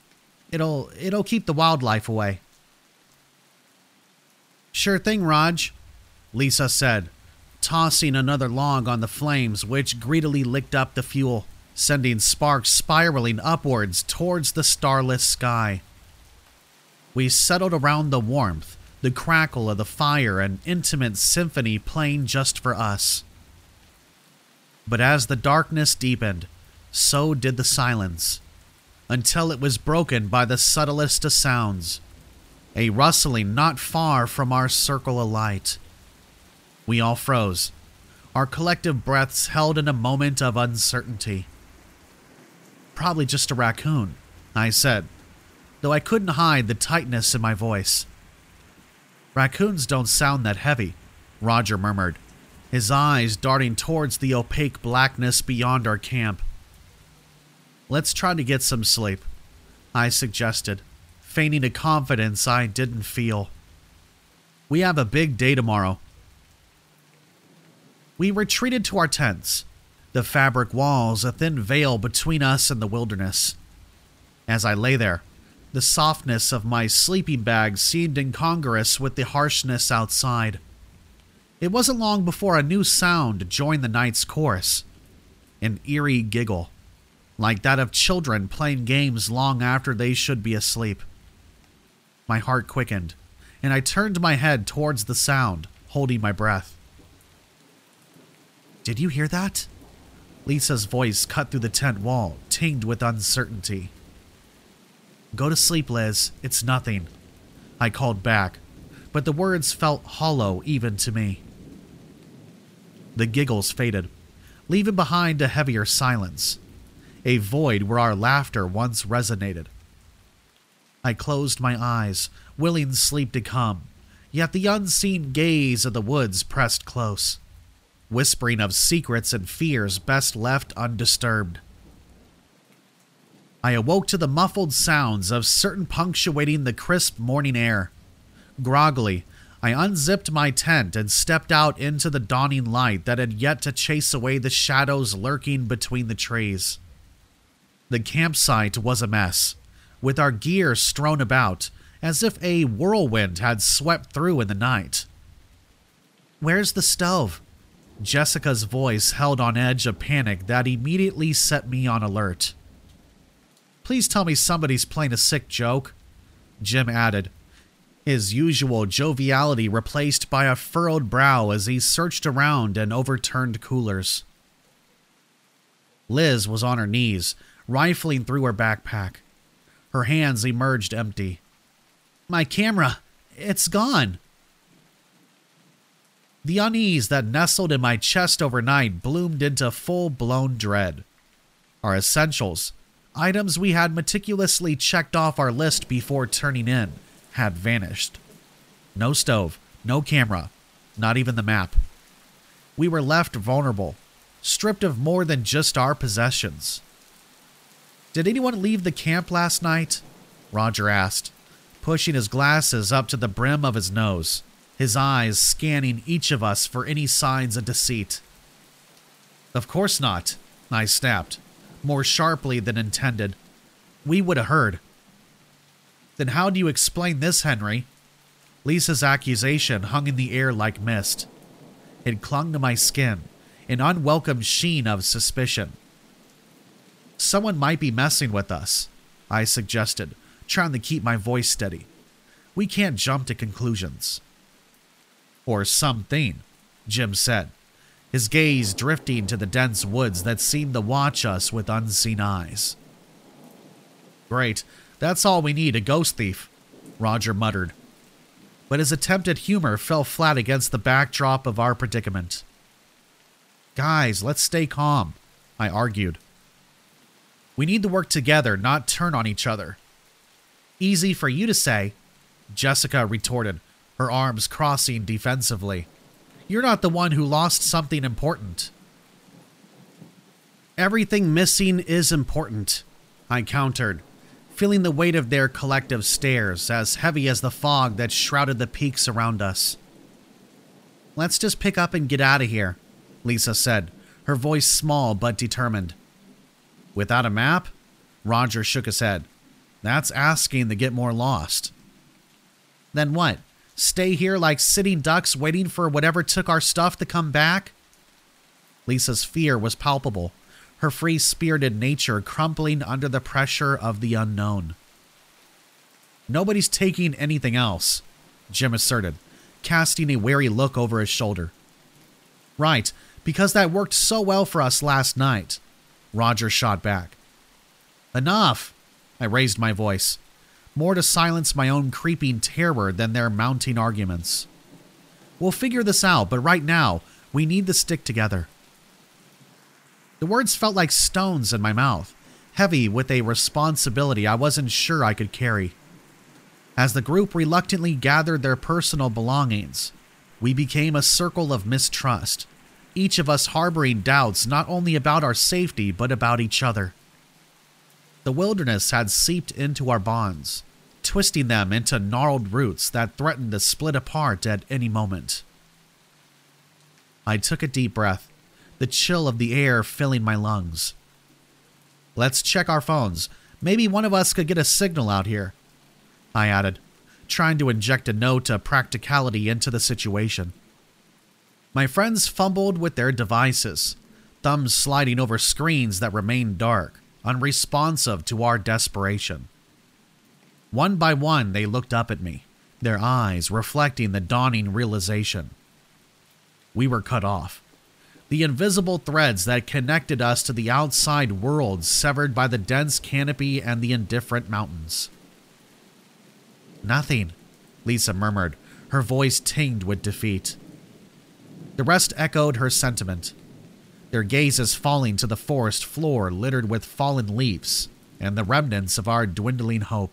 It'll keep the wildlife away." "Sure thing, Raj," Lisa said, tossing another log on the flames which greedily licked up the fuel, sending sparks spiraling upwards towards the starless sky. We settled around the warmth, the crackle of the fire, an intimate symphony playing just for us. But as the darkness deepened, so did the silence, until it was broken by the subtlest of sounds, a rustling not far from our circle of light. We all froze, our collective breaths held in a moment of uncertainty. Probably just a raccoon, I said, though I couldn't hide the tightness in my voice. Raccoons don't sound that heavy, Roger murmured, his eyes darting towards the opaque blackness beyond our camp. Let's try to get some sleep, I suggested, feigning a confidence I didn't feel. We have a big day tomorrow. We retreated to our tents, the fabric walls a thin veil between us and the wilderness. As I lay there, the softness of my sleeping bag seemed incongruous with the harshness outside. It wasn't long before a new sound joined the night's chorus, an eerie giggle, like that of children playing games long after they should be asleep. My heart quickened, and I turned my head towards the sound, holding my breath. Did you hear that? Lisa's voice cut through the tent wall, tinged with uncertainty. Go to sleep, Liz. It's nothing, I called back, but the words felt hollow even to me. The giggles faded, leaving behind a heavier silence, a void where our laughter once resonated. I closed my eyes, willing sleep to come, yet the unseen gaze of the woods pressed close, whispering of secrets and fears best left undisturbed. I awoke to the muffled sounds of certain punctuating the crisp morning air. Groggily, I unzipped my tent and stepped out into the dawning light that had yet to chase away the shadows lurking between the trees. The campsite was a mess, with our gear strewn about, as if a whirlwind had swept through in the night. Where's the stove? Jessica's voice held on edge of panic that immediately set me on alert. Please tell me somebody's playing a sick joke, Jim added, his usual joviality replaced by a furrowed brow as he searched around and overturned coolers. Liz was on her knees, rifling through her backpack. Her hands emerged empty. My camera, it's gone. The unease that nestled in my chest overnight bloomed into full-blown dread. Our essentials, items we had meticulously checked off our list before turning in, had vanished. No stove, no camera, not even the map. We were left vulnerable, stripped of more than just our possessions. Did anyone leave the camp last night? Roger asked, pushing his glasses up to the brim of his nose, his eyes scanning each of us for any signs of deceit. Of course not, I snapped, more sharply than intended. We would have heard. Then how do you explain this, Henry? Lisa's accusation hung in the air like mist. It clung to my skin, an unwelcome sheen of suspicion. Someone might be messing with us, I suggested, trying to keep my voice steady. We can't jump to conclusions. Or something, Jim said, his gaze drifting to the dense woods that seemed to watch us with unseen eyes. Great, that's all we need, a ghost thief, Roger muttered. But his attempted humor fell flat against the backdrop of our predicament. Guys, let's stay calm, I argued. We need to work together, not turn on each other. Easy for you to say, Jessica retorted, her arms crossing defensively. You're not the one who lost something important. Everything missing is important, I countered, feeling the weight of their collective stares as heavy as the fog that shrouded the peaks around us. Let's just pick up and get out of here, Lisa said, her voice small but determined. Without a map? Roger shook his head. That's asking to get more lost. Then what? Stay here like sitting ducks waiting for whatever took our stuff to come back? Lisa's fear was palpable, her free-spirited nature crumpling under the pressure of the unknown. Nobody's taking anything else, Jim asserted, casting a wary look over his shoulder. Right, because that worked so well for us last night, Roger shot back. Enough, I raised my voice, more to silence my own creeping terror than their mounting arguments. We'll figure this out, but right now, we need to stick together. The words felt like stones in my mouth, heavy with a responsibility I wasn't sure I could carry. As the group reluctantly gathered their personal belongings, we became a circle of mistrust, each of us harboring doubts not only about our safety but about each other. The wilderness had seeped into our bonds, twisting them into gnarled roots that threatened to split apart at any moment. I took a deep breath, the chill of the air filling my lungs. Let's check our phones. Maybe one of us could get a signal out here, I added, trying to inject a note of practicality into the situation. My friends fumbled with their devices, thumbs sliding over screens that remained dark, unresponsive to our desperation. One by one, they looked up at me, their eyes reflecting the dawning realization. We were cut off. The invisible threads that connected us to the outside world severed by the dense canopy and the indifferent mountains. Nothing, Lisa murmured, her voice tinged with defeat. The rest echoed her sentiment, their gazes falling to the forest floor littered with fallen leaves and the remnants of our dwindling hope.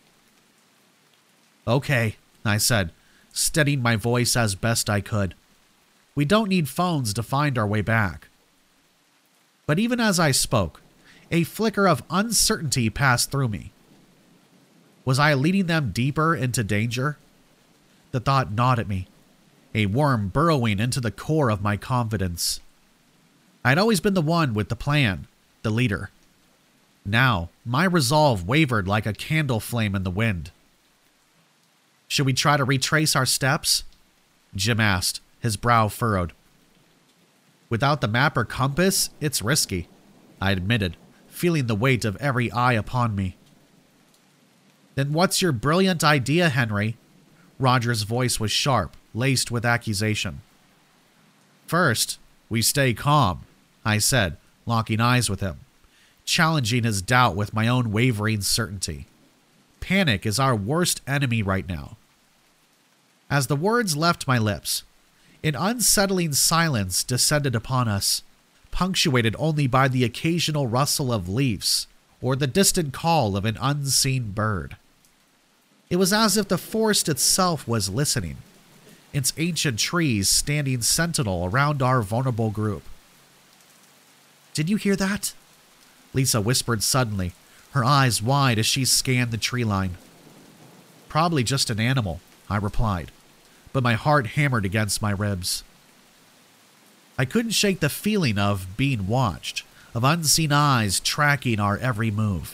Okay, I said, steadying my voice as best I could. We don't need phones to find our way back. But even as I spoke, a flicker of uncertainty passed through me. Was I leading them deeper into danger? The thought gnawed at me, a worm burrowing into the core of my confidence. I'd always been the one with the plan, the leader. Now, my resolve wavered like a candle flame in the wind. Should we try to retrace our steps? Jim asked, his brow furrowed. Without the map or compass, it's risky, I admitted, feeling the weight of every eye upon me. Then what's your brilliant idea, Henry? Roger's voice was sharp, laced with accusation. First, we stay calm, I said, locking eyes with him, challenging his doubt with my own wavering certainty. Panic is our worst enemy right now. As the words left my lips, an unsettling silence descended upon us, punctuated only by the occasional rustle of leaves or the distant call of an unseen bird. It was as if the forest itself was listening, its ancient trees standing sentinel around our vulnerable group. Did you hear that? Lisa whispered suddenly, her eyes wide as she scanned the tree line. Probably just an animal, I replied, but my heart hammered against my ribs. I couldn't shake the feeling of being watched, of unseen eyes tracking our every move.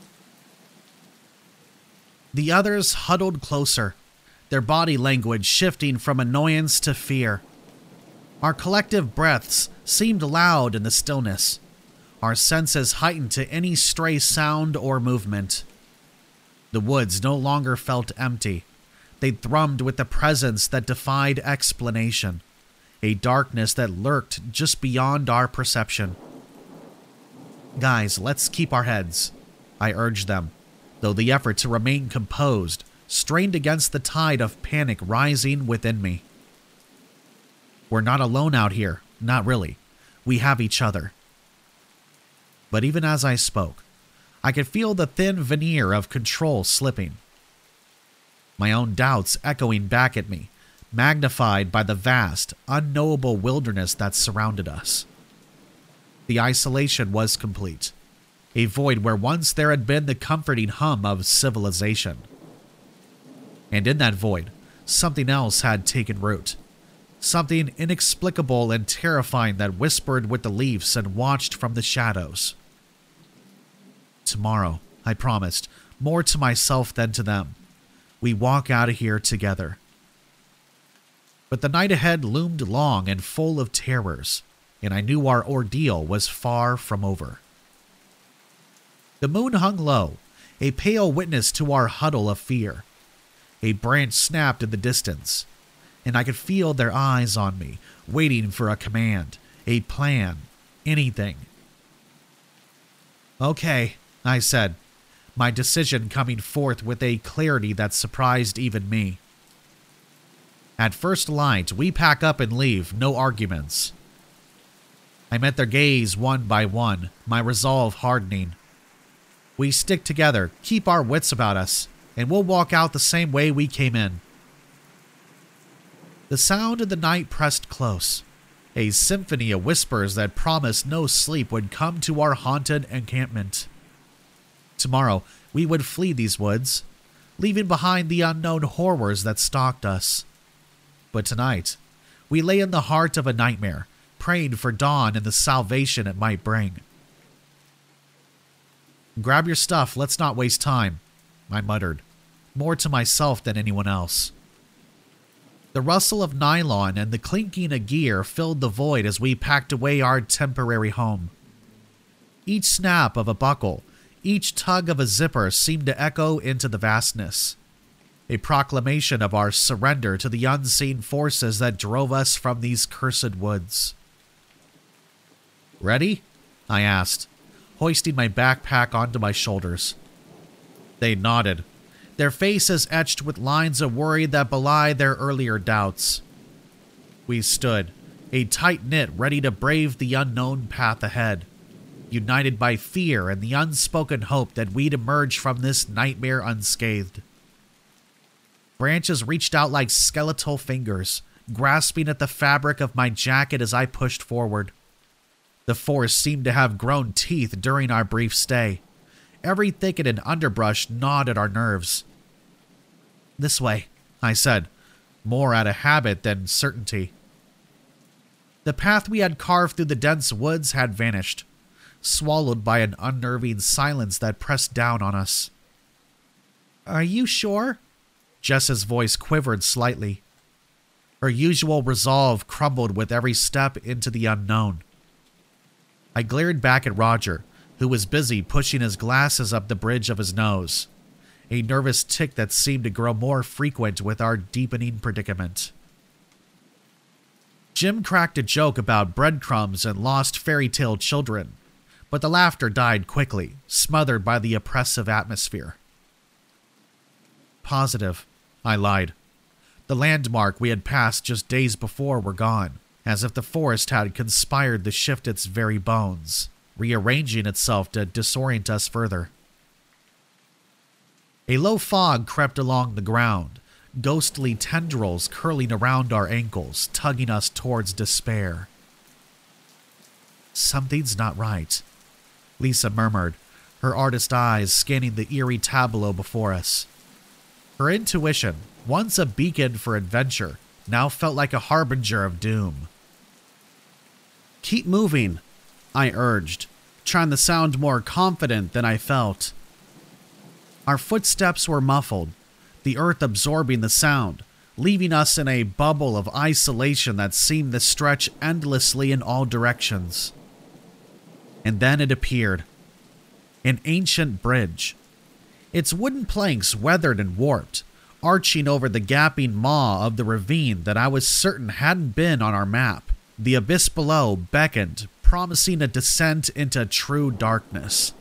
The others huddled closer, their body language shifting from annoyance to fear. Our collective breaths seemed loud in the stillness, our senses heightened to any stray sound or movement. The woods no longer felt empty. They thrummed with a presence that defied explanation, a darkness that lurked just beyond our perception. Guys, let's keep our heads, I urged them, though the effort to remain composed strained against the tide of panic rising within me. We're not alone out here, not really. We have each other. But even as I spoke, I could feel the thin veneer of control slipping. My own doubts echoing back at me, magnified by the vast, unknowable wilderness that surrounded us. The isolation was complete, a void where once there had been the comforting hum of civilization. And in that void, something else had taken root, something inexplicable and terrifying that whispered with the leaves and watched from the shadows. Tomorrow, I promised, more to myself than to them, we walk out of here together. But the night ahead loomed long and full of terrors, and I knew our ordeal was far from over. The moon hung low, a pale witness to our huddle of fear. A branch snapped in the distance, and I could feel their eyes on me, waiting for a command, a plan, anything. "Okay," I said, my decision coming forth with a clarity that surprised even me. "At first light, we pack up and leave, no arguments." I met their gaze one by one, my resolve hardening. "We stick together, keep our wits about us, and we'll walk out the same way we came in." The sound of the night pressed close, a symphony of whispers that promised no sleep would come to our haunted encampment. Tomorrow, we would flee these woods, leaving behind the unknown horrors that stalked us. But tonight, we lay in the heart of a nightmare, praying for dawn and the salvation it might bring. "Grab your stuff, let's not waste time," I muttered, more to myself than anyone else. The rustle of nylon and the clinking of gear filled the void as we packed away our temporary home. Each snap of a buckle, each tug of a zipper seemed to echo into the vastness, a proclamation of our surrender to the unseen forces that drove us from these cursed woods. "Ready?" I asked, hoisting my backpack onto my shoulders. They nodded, their faces etched with lines of worry that belied their earlier doubts. We stood, a tight-knit, ready to brave the unknown path ahead, united by fear and the unspoken hope that we'd emerge from this nightmare unscathed. Branches reached out like skeletal fingers, grasping at the fabric of my jacket as I pushed forward. The forest seemed to have grown teeth during our brief stay. Every thicket and underbrush gnawed at our nerves. "This way," I said, more out of habit than certainty. The path we had carved through the dense woods had vanished, swallowed by an unnerving silence that pressed down on us. "Are you sure?" Jess's voice quivered slightly. Her usual resolve crumbled with every step into the unknown. I glared back at Roger, who was busy pushing his glasses up the bridge of his nose, a nervous tic that seemed to grow more frequent with our deepening predicament. Jim cracked a joke about breadcrumbs and lost fairy tale children, but the laughter died quickly, smothered by the oppressive atmosphere. "Positive," I lied. The landmark we had passed just days before were gone, as if the forest had conspired to shift its very bones, rearranging itself to disorient us further. A low fog crept along the ground, ghostly tendrils curling around our ankles, tugging us towards despair. "Something's not right," Lisa murmured, her artist eyes scanning the eerie tableau before us. Her intuition, once a beacon for adventure, now felt like a harbinger of doom. "Keep moving," I urged, trying to sound more confident than I felt. Our footsteps were muffled, the earth absorbing the sound, leaving us in a bubble of isolation that seemed to stretch endlessly in all directions. And then it appeared. An ancient bridge. Its wooden planks weathered and warped, arching over the gaping maw of the ravine that I was certain hadn't been on our map. The abyss below beckoned, promising a descent into true darkness.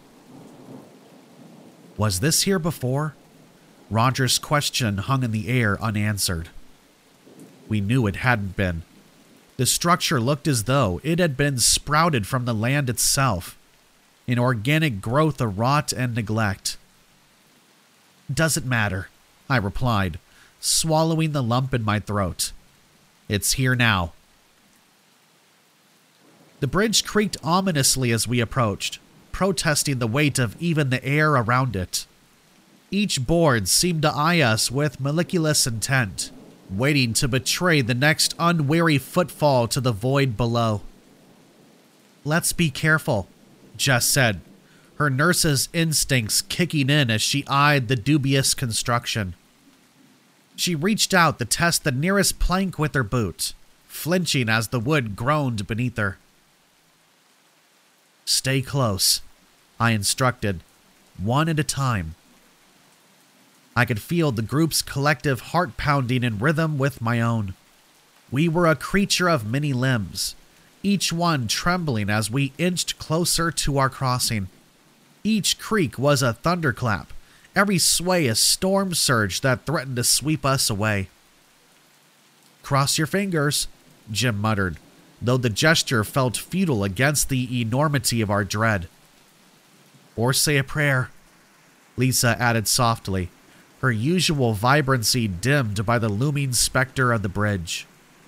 Was this here before? Roger's question hung in the air unanswered. We knew it hadn't been. The structure looked as though it had been sprouted from the land itself, an organic growth of rot and neglect. "Doesn't matter," I replied, swallowing the lump in my throat. "It's here now." The bridge creaked ominously as we approached, protesting the weight of even the air around it. Each board seemed to eye us with malicious intent, waiting to betray the next unwary footfall to the void below. "Let's be careful," Jess said, her nurse's instincts kicking in as she eyed the dubious construction. She reached out to test the nearest plank with her boot, flinching as the wood groaned beneath her. "Stay close," I instructed, one at a time, I could feel the group's collective heart pounding in rhythm with my own. We were a creature of many limbs, each one trembling as we inched closer to our crossing. Each creak was a thunderclap, every sway a storm surge that threatened to sweep us away. "Cross your fingers," Jim muttered, though the gesture felt futile against the enormity of our dread. "Or say a prayer," Lisa added softly, her usual vibrancy dimmed by the looming specter of the bridge.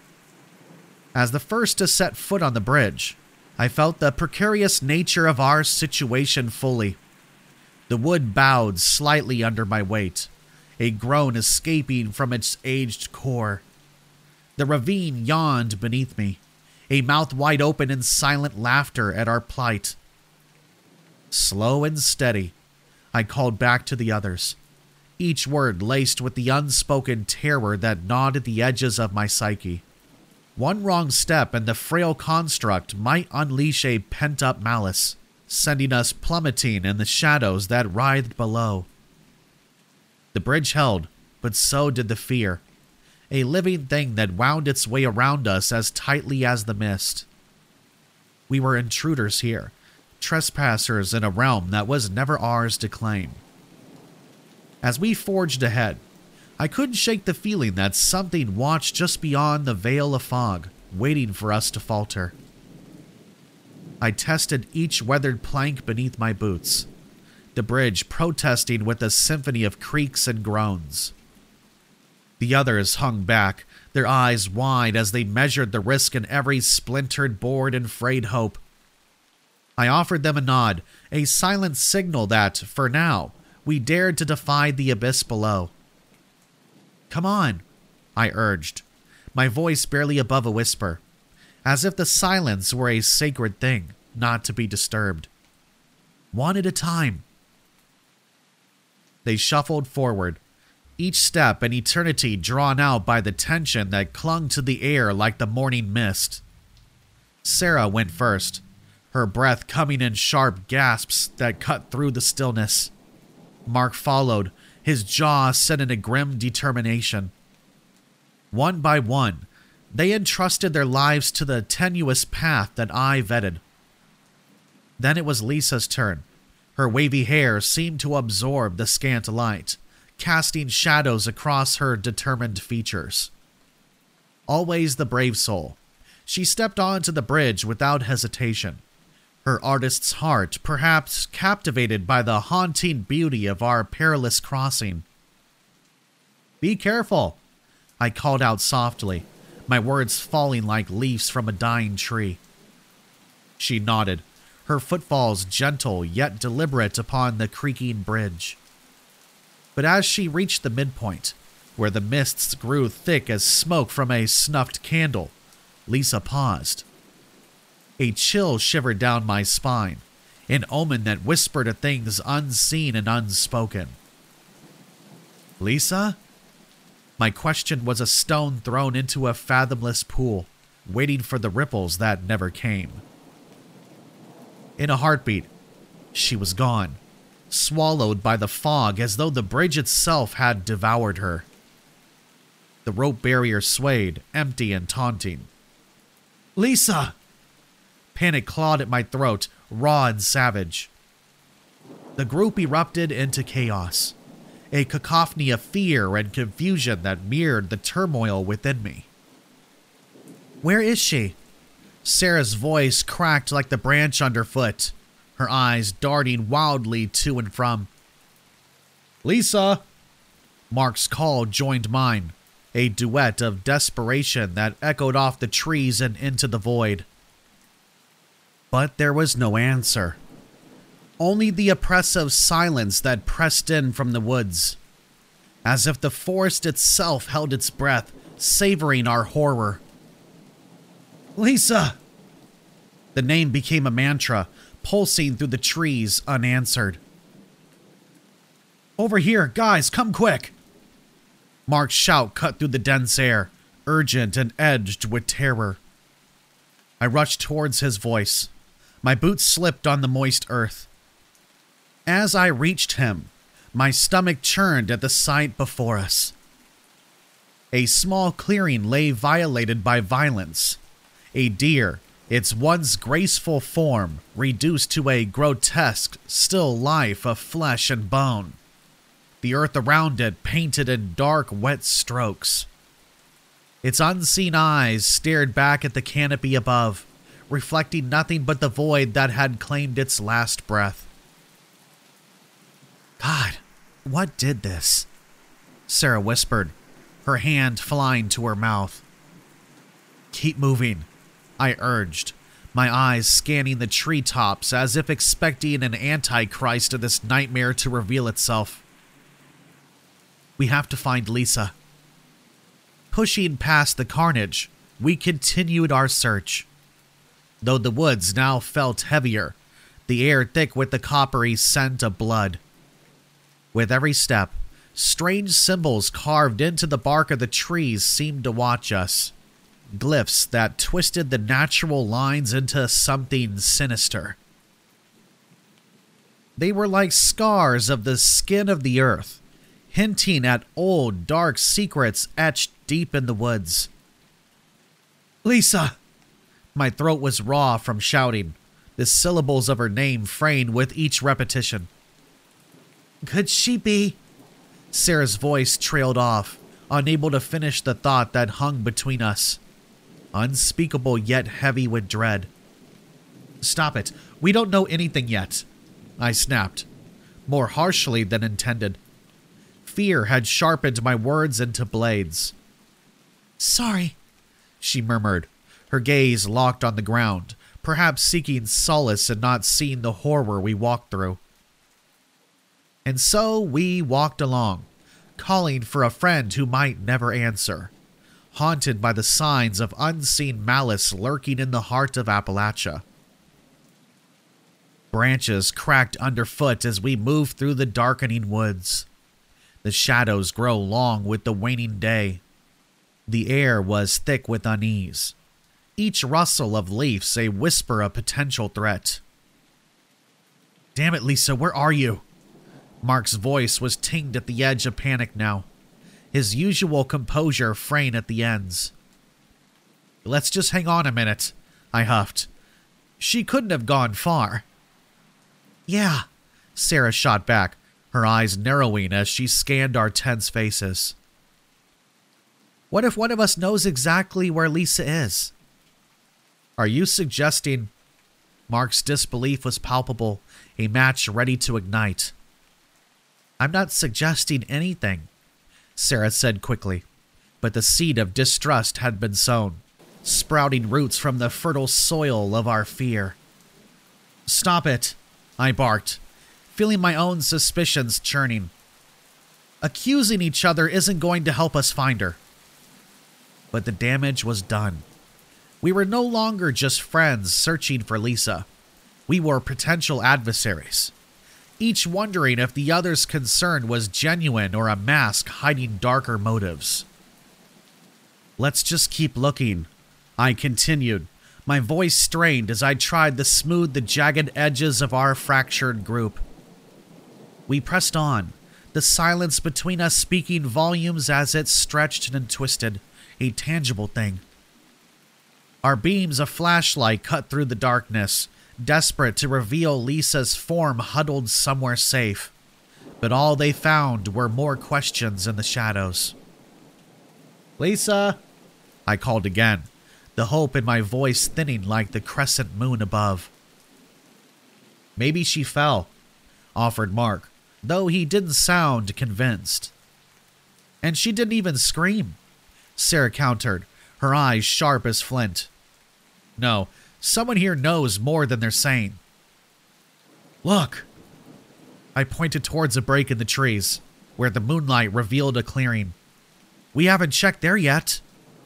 As the first to set foot on the bridge, I felt the precarious nature of our situation fully. The wood bowed slightly under my weight, a groan escaping from its aged core. The ravine yawned beneath me, a mouth wide open in silent laughter at our plight. Slow and steady, I called back to the others, each word laced with the unspoken terror that gnawed at the edges of my psyche. One wrong step and the frail construct might unleash a pent-up malice, sending us plummeting in the shadows that writhed below. The bridge held, but so did the fear, a living thing that wound its way around us as tightly as the mist. We were intruders here, trespassers in a realm that was never ours to claim. As we forged ahead, I couldn't shake the feeling that something watched just beyond the veil of fog, waiting for us to falter. I tested each weathered plank beneath my boots, the bridge protesting with a symphony of creaks and groans. The others hung back, their eyes wide as they measured the risk in every splintered board and frayed hope. I offered them a nod, a silent signal that, for now, we dared to defy the abyss below. "Come on," I urged, my voice barely above a whisper, as if the silence were a sacred thing, not to be disturbed. "One at a time." They shuffled forward, each step an eternity drawn out by the tension that clung to the air like the morning mist. Sarah went first, her breath coming in sharp gasps that cut through the stillness. Mark followed, his jaw set in a grim determination. One by one, they entrusted their lives to the tenuous path that I vetted. Then it was Lisa's turn. Her wavy hair seemed to absorb the scant light, casting shadows across her determined features. Always the brave soul, she stepped onto the bridge without hesitation, her artist's heart perhaps captivated by the haunting beauty of our perilous crossing. "Be careful," I called out softly, my words falling like leaves from a dying tree. She nodded, her footfalls gentle yet deliberate upon the creaking bridge. But as she reached the midpoint, where the mists grew thick as smoke from a snuffed candle, Lisa paused. A chill shivered down my spine, an omen that whispered of things unseen and unspoken. "Lisa?" My question was a stone thrown into a fathomless pool, waiting for the ripples that never came. In a heartbeat, she was gone, swallowed by the fog as though the bridge itself had devoured her. The rope barrier swayed, empty and taunting. "Lisa!" Panic clawed at my throat, raw and savage. The group erupted into chaos, a cacophony of fear and confusion that mirrored the turmoil within me. "Where is she?" Sarah's voice cracked like the branch underfoot, her eyes darting wildly to and from. "Lisa!" Mark's call joined mine, a duet of desperation that echoed off the trees and into the void. But there was no answer. Only the oppressive silence that pressed in from the woods, as if the forest itself held its breath, savoring our horror. "Lisa!" The name became a mantra, pulsing through the trees unanswered. "Over here, guys, come quick!" Mark's shout cut through the dense air, urgent and edged with terror. I rushed towards his voice. My boots slipped on the moist earth. As I reached him, My stomach churned at the sight before us. A small clearing lay violated by violence. A deer, its once graceful form reduced to a grotesque, still life of flesh and bone. The earth around it painted in dark, wet strokes. Its unseen eyes stared back at the canopy above, reflecting nothing but the void that had claimed its last breath. God, what did this? Sarah whispered, her hand flying to her mouth. Keep moving, I urged, my eyes scanning the treetops as if expecting an antichrist of this nightmare to reveal itself. We have to find Lisa. Pushing past the carnage, we continued our search. Though the woods now felt heavier, the air thick with the coppery scent of blood. With every step, strange symbols carved into the bark of the trees seemed to watch us. Glyphs that twisted the natural lines into something sinister. They were like scars of the skin of the earth, hinting at old, dark secrets etched deep in the woods. Lisa! My throat was raw from shouting, the syllables of her name fraying with each repetition. Could she be? Sarah's voice trailed off, unable to finish the thought that hung between us. Unspeakable yet heavy with dread. Stop it. We don't know anything yet, I snapped, more harshly than intended. Fear had sharpened my words into blades. Sorry, she murmured, her gaze locked on the ground, perhaps seeking solace in not seeing the horror we walked through. And so we walked along, calling for a friend who might never answer, haunted by the signs of unseen malice lurking in the heart of Appalachia. Branches cracked underfoot as we moved through the darkening woods. The shadows grow long with the waning day. The air was thick with unease, each rustle of leaves a whisper of potential threat. Damn it, Lisa, where are you? Mark's voice was tinged at the edge of panic now, his usual composure fraying at the ends. Let's just hang on a minute, I huffed. She couldn't have gone far. Yeah, Sarah shot back, her eyes narrowing as she scanned our tense faces. What if one of us knows exactly where Lisa is? Are you suggesting? Mark's disbelief was palpable, a match ready to ignite. I'm not suggesting anything, Sarah said quickly, but the seed of distrust had been sown, sprouting roots from the fertile soil of our fear. Stop it, I barked, feeling my own suspicions churning. Accusing each other isn't going to help us find her. But the damage was done. We were no longer just friends searching for Lisa. We were potential adversaries, each wondering if the other's concern was genuine or a mask hiding darker motives. Let's just keep looking, I continued, my voice strained as I tried to smooth the jagged edges of our fractured group. We pressed on, the silence between us speaking volumes as it stretched and twisted, a tangible thing. Our beams of flashlight cut through the darkness, desperate to reveal Lisa's form huddled somewhere safe. But all they found were more questions in the shadows. Lisa, I called again, the hope in my voice thinning like the crescent moon above. Maybe she fell, offered Mark, though he didn't sound convinced. And she didn't even scream, Sarah countered, her eyes sharp as flint. No, someone here knows more than they're saying. Look! I pointed towards a break in the trees, where the moonlight revealed a clearing. We haven't checked there yet.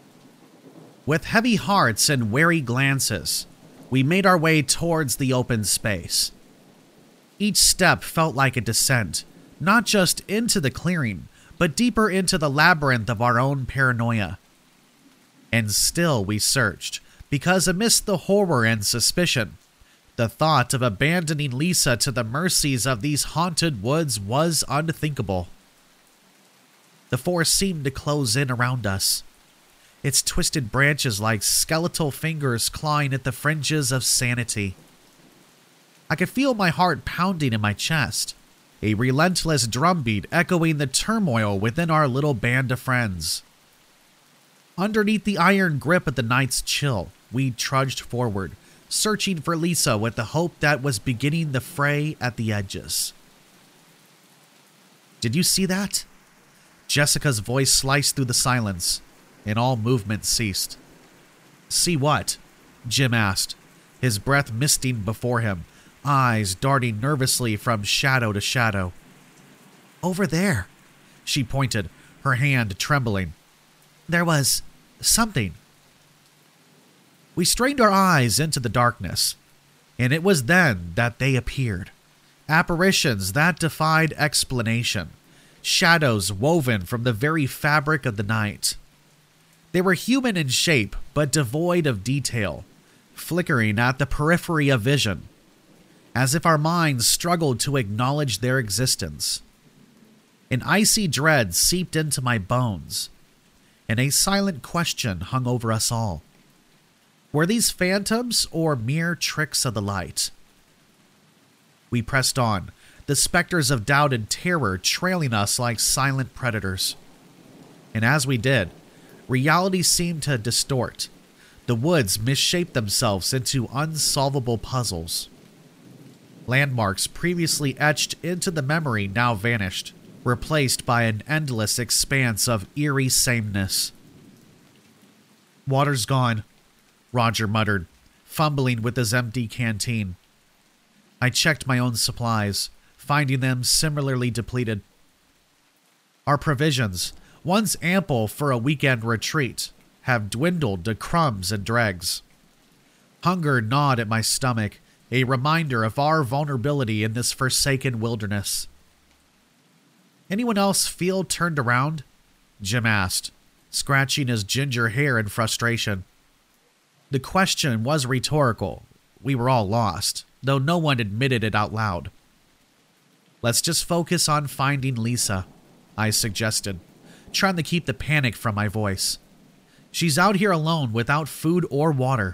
With heavy hearts and wary glances, we made our way towards the open space. Each step felt like a descent, not just into the clearing, but deeper into the labyrinth of our own paranoia. And still we searched, because amidst the horror and suspicion, The thought of abandoning Lisa to the mercies of these haunted woods was unthinkable. The forest seemed to close in around us, its twisted branches like skeletal fingers clawing at the fringes of sanity. I could feel my heart pounding in my chest, a relentless drumbeat echoing the turmoil within our little band of friends. Underneath the iron grip of the night's chill, we trudged forward, searching for Lisa with the hope that was beginning the fray at the edges. "Did you see that?" Jessica's voice sliced through the silence, and all movement ceased. "See what?" Jim asked, his breath misting before him, eyes darting nervously from shadow to shadow. "Over there," she pointed, her hand trembling. "There was something." We strained our eyes into the darkness, and it was then that they appeared. Apparitions that defied explanation, shadows woven from the very fabric of the night. They were human in shape, but devoid of detail, flickering at the periphery of vision, as if our minds struggled to acknowledge their existence. An icy dread seeped into my bones, and a silent question hung over us all. Were these phantoms or mere tricks of the light? We pressed on, the specters of doubt and terror trailing us like silent predators. And as we did, reality seemed to distort. The woods misshaped themselves into unsolvable puzzles. Landmarks previously etched into the memory now vanished, replaced by an endless expanse of eerie sameness. "Water's gone," Roger muttered, fumbling with his empty canteen. I checked my own supplies, finding them similarly depleted. Our provisions, once ample for a weekend retreat, have dwindled to crumbs and dregs. Hunger gnawed at my stomach, a reminder of our vulnerability in this forsaken wilderness. "Anyone else feel turned around?" Jim asked, scratching his ginger hair in frustration. The question was rhetorical. We were all lost, though no one admitted it out loud. "Let's just focus on finding Lisa," I suggested, trying to keep the panic from my voice. "She's out here alone without food or water."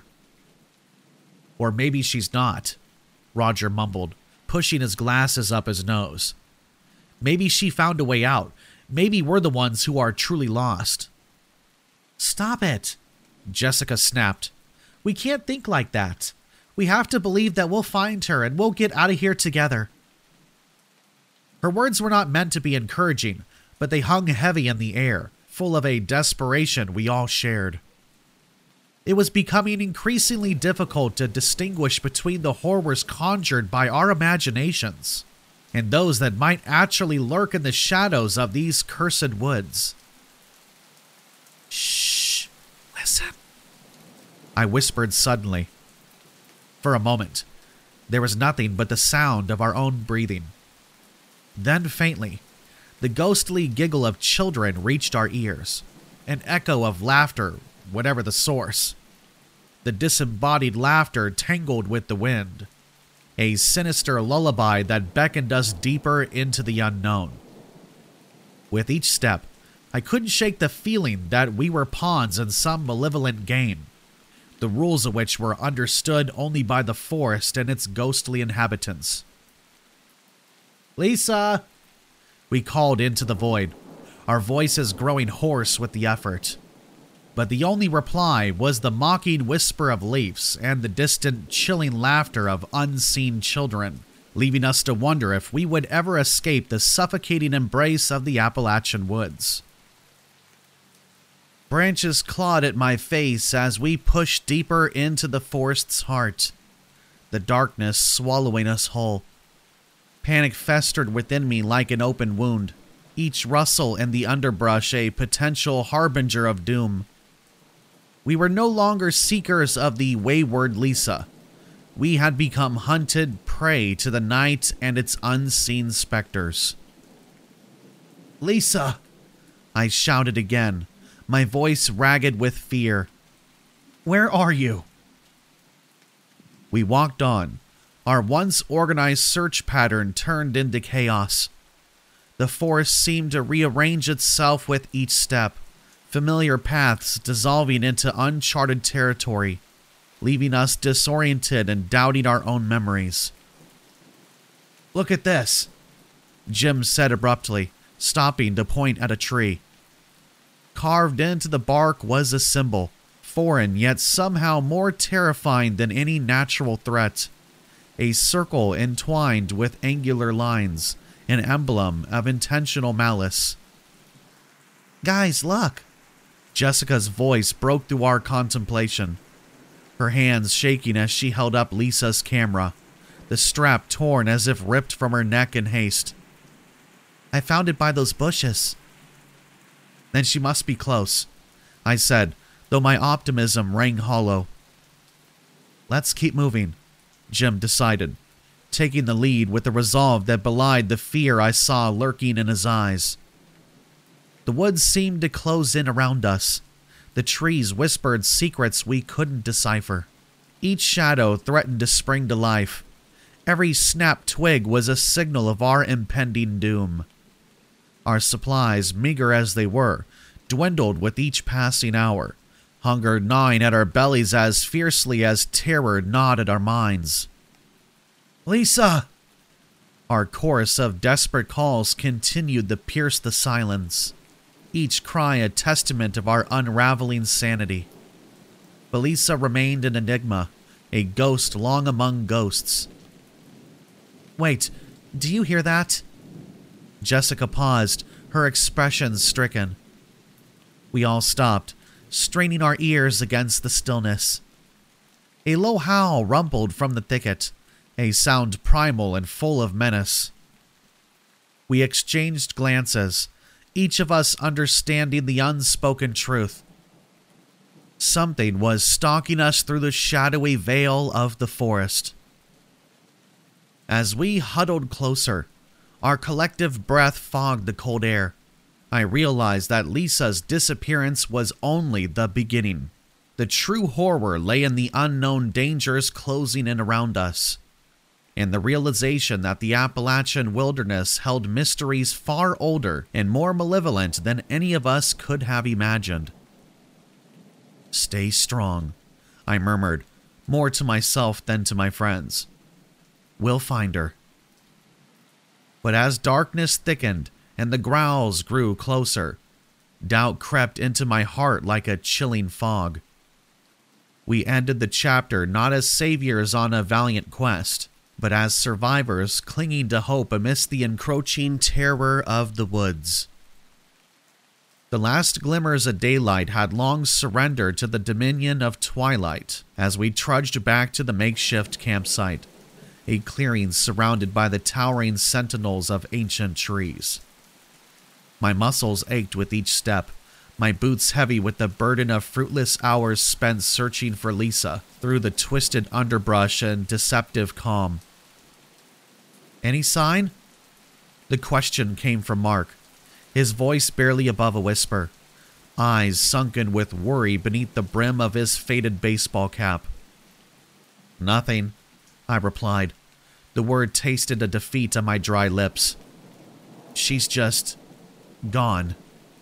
"Or maybe she's not," Roger mumbled, pushing his glasses up his nose. "Maybe she found a way out. Maybe we're the ones who are truly lost." "Stop it," Jessica snapped. "We can't think like that. We have to believe that we'll find her and we'll get out of here together." Her words were not meant to be encouraging, but they hung heavy in the air, full of a desperation we all shared. It was becoming increasingly difficult to distinguish between the horrors conjured by our imaginations and those that might actually lurk in the shadows of these cursed woods. "Shh, listen," I whispered suddenly. For a moment, there was nothing but the sound of our own breathing. Then faintly, the ghostly giggle of children reached our ears, an echo of laughter, whatever the source. The disembodied laughter tangled with the wind, a sinister lullaby that beckoned us deeper into the unknown. With each step, I couldn't shake the feeling that we were pawns in some malevolent game, the rules of which were understood only by the forest and its ghostly inhabitants. "Lisa!" we called into the void, our voices growing hoarse with the effort. But the only reply was the mocking whisper of leaves and the distant, chilling laughter of unseen children, leaving us to wonder if we would ever escape the suffocating embrace of the Appalachian woods. Branches clawed at my face as we pushed deeper into the forest's heart, the darkness swallowing us whole. Panic festered within me like an open wound, each rustle in the underbrush a potential harbinger of doom. We were no longer seekers of the wayward Lisa. We had become hunted prey to the night and its unseen specters. "Lisa!" I shouted again, my voice ragged with fear. "Where are you?" We walked on, Our once organized search pattern turned into chaos. The forest seemed to rearrange itself with each step, familiar paths dissolving into uncharted territory, leaving us disoriented and doubting our own memories. "Look at this," Jim said abruptly, stopping to point at a tree. Carved into the bark was a symbol, foreign yet somehow more terrifying than any natural threat. A circle entwined with angular lines, an emblem of intentional malice. "Guys, look!" Jessica's voice broke through our contemplation, her hands shaking as she held up Lisa's camera, the strap torn as if ripped from her neck in haste. "I found it by those bushes." "Then she must be close," I said, though my optimism rang hollow. "Let's keep moving," Jim decided, taking the lead with a resolve that belied the fear I saw lurking in his eyes. The woods seemed to close in around us. The trees whispered secrets we couldn't decipher. Each shadow threatened to spring to life. Every snapped twig was a signal of our impending doom. Our supplies, meager as they were, dwindled with each passing hour, hunger gnawing at our bellies as fiercely as terror gnawed at our minds. "Lisa!" Our chorus of desperate calls continued to pierce the silence, each cry a testament of our unraveling sanity. But Lisa remained an enigma, a ghost long among ghosts. "Wait, do you hear that?" Jessica paused, her expression stricken. We all stopped, straining our ears against the stillness. A low howl rumbled from the thicket, a sound primal and full of menace. We exchanged glances, each of us understanding the unspoken truth. Something was stalking us through the shadowy veil of the forest. As we huddled closer, our collective breath fogged the cold air. I realized that Lisa's disappearance was only the beginning. The true horror lay in the unknown dangers closing in around us, and the realization that the Appalachian wilderness held mysteries far older and more malevolent than any of us could have imagined. "Stay strong," I murmured, more to myself than to my friends. "We'll find her." But as darkness thickened and the growls grew closer, doubt crept into my heart like a chilling fog. We ended the chapter not as saviors on a valiant quest, but as survivors clinging to hope amidst the encroaching terror of the woods. The last glimmers of daylight had long surrendered to the dominion of twilight as we trudged back to the makeshift campsite, a clearing surrounded by the towering sentinels of ancient trees. My muscles ached with each step, my boots heavy with the burden of fruitless hours spent searching for Lisa through the twisted underbrush and deceptive calm. "Any sign?" The question came from Mark, his voice barely above a whisper, eyes sunken with worry beneath the brim of his faded baseball cap. "Nothing," I replied, the word tasted a defeat on my dry lips. "She's just gone."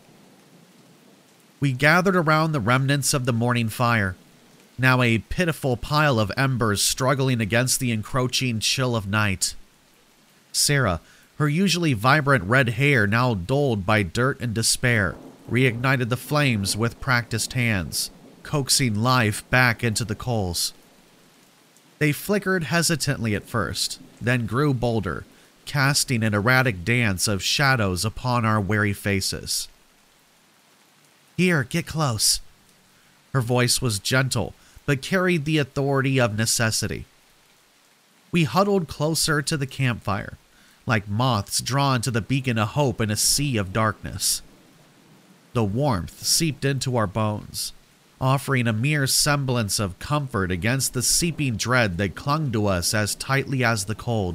We gathered around the remnants of the morning fire, now a pitiful pile of embers struggling against the encroaching chill of night. Sarah, her usually vibrant red hair now dulled by dirt and despair, reignited the flames with practiced hands, coaxing life back into the coals. They flickered hesitantly at first, then grew bolder, casting an erratic dance of shadows upon our weary faces. "Here, get close." Her voice was gentle, but carried the authority of necessity. We huddled closer to the campfire, like moths drawn to the beacon of hope in a sea of darkness. The warmth seeped into our bones, offering a mere semblance of comfort against the seeping dread that clung to us as tightly as the cold.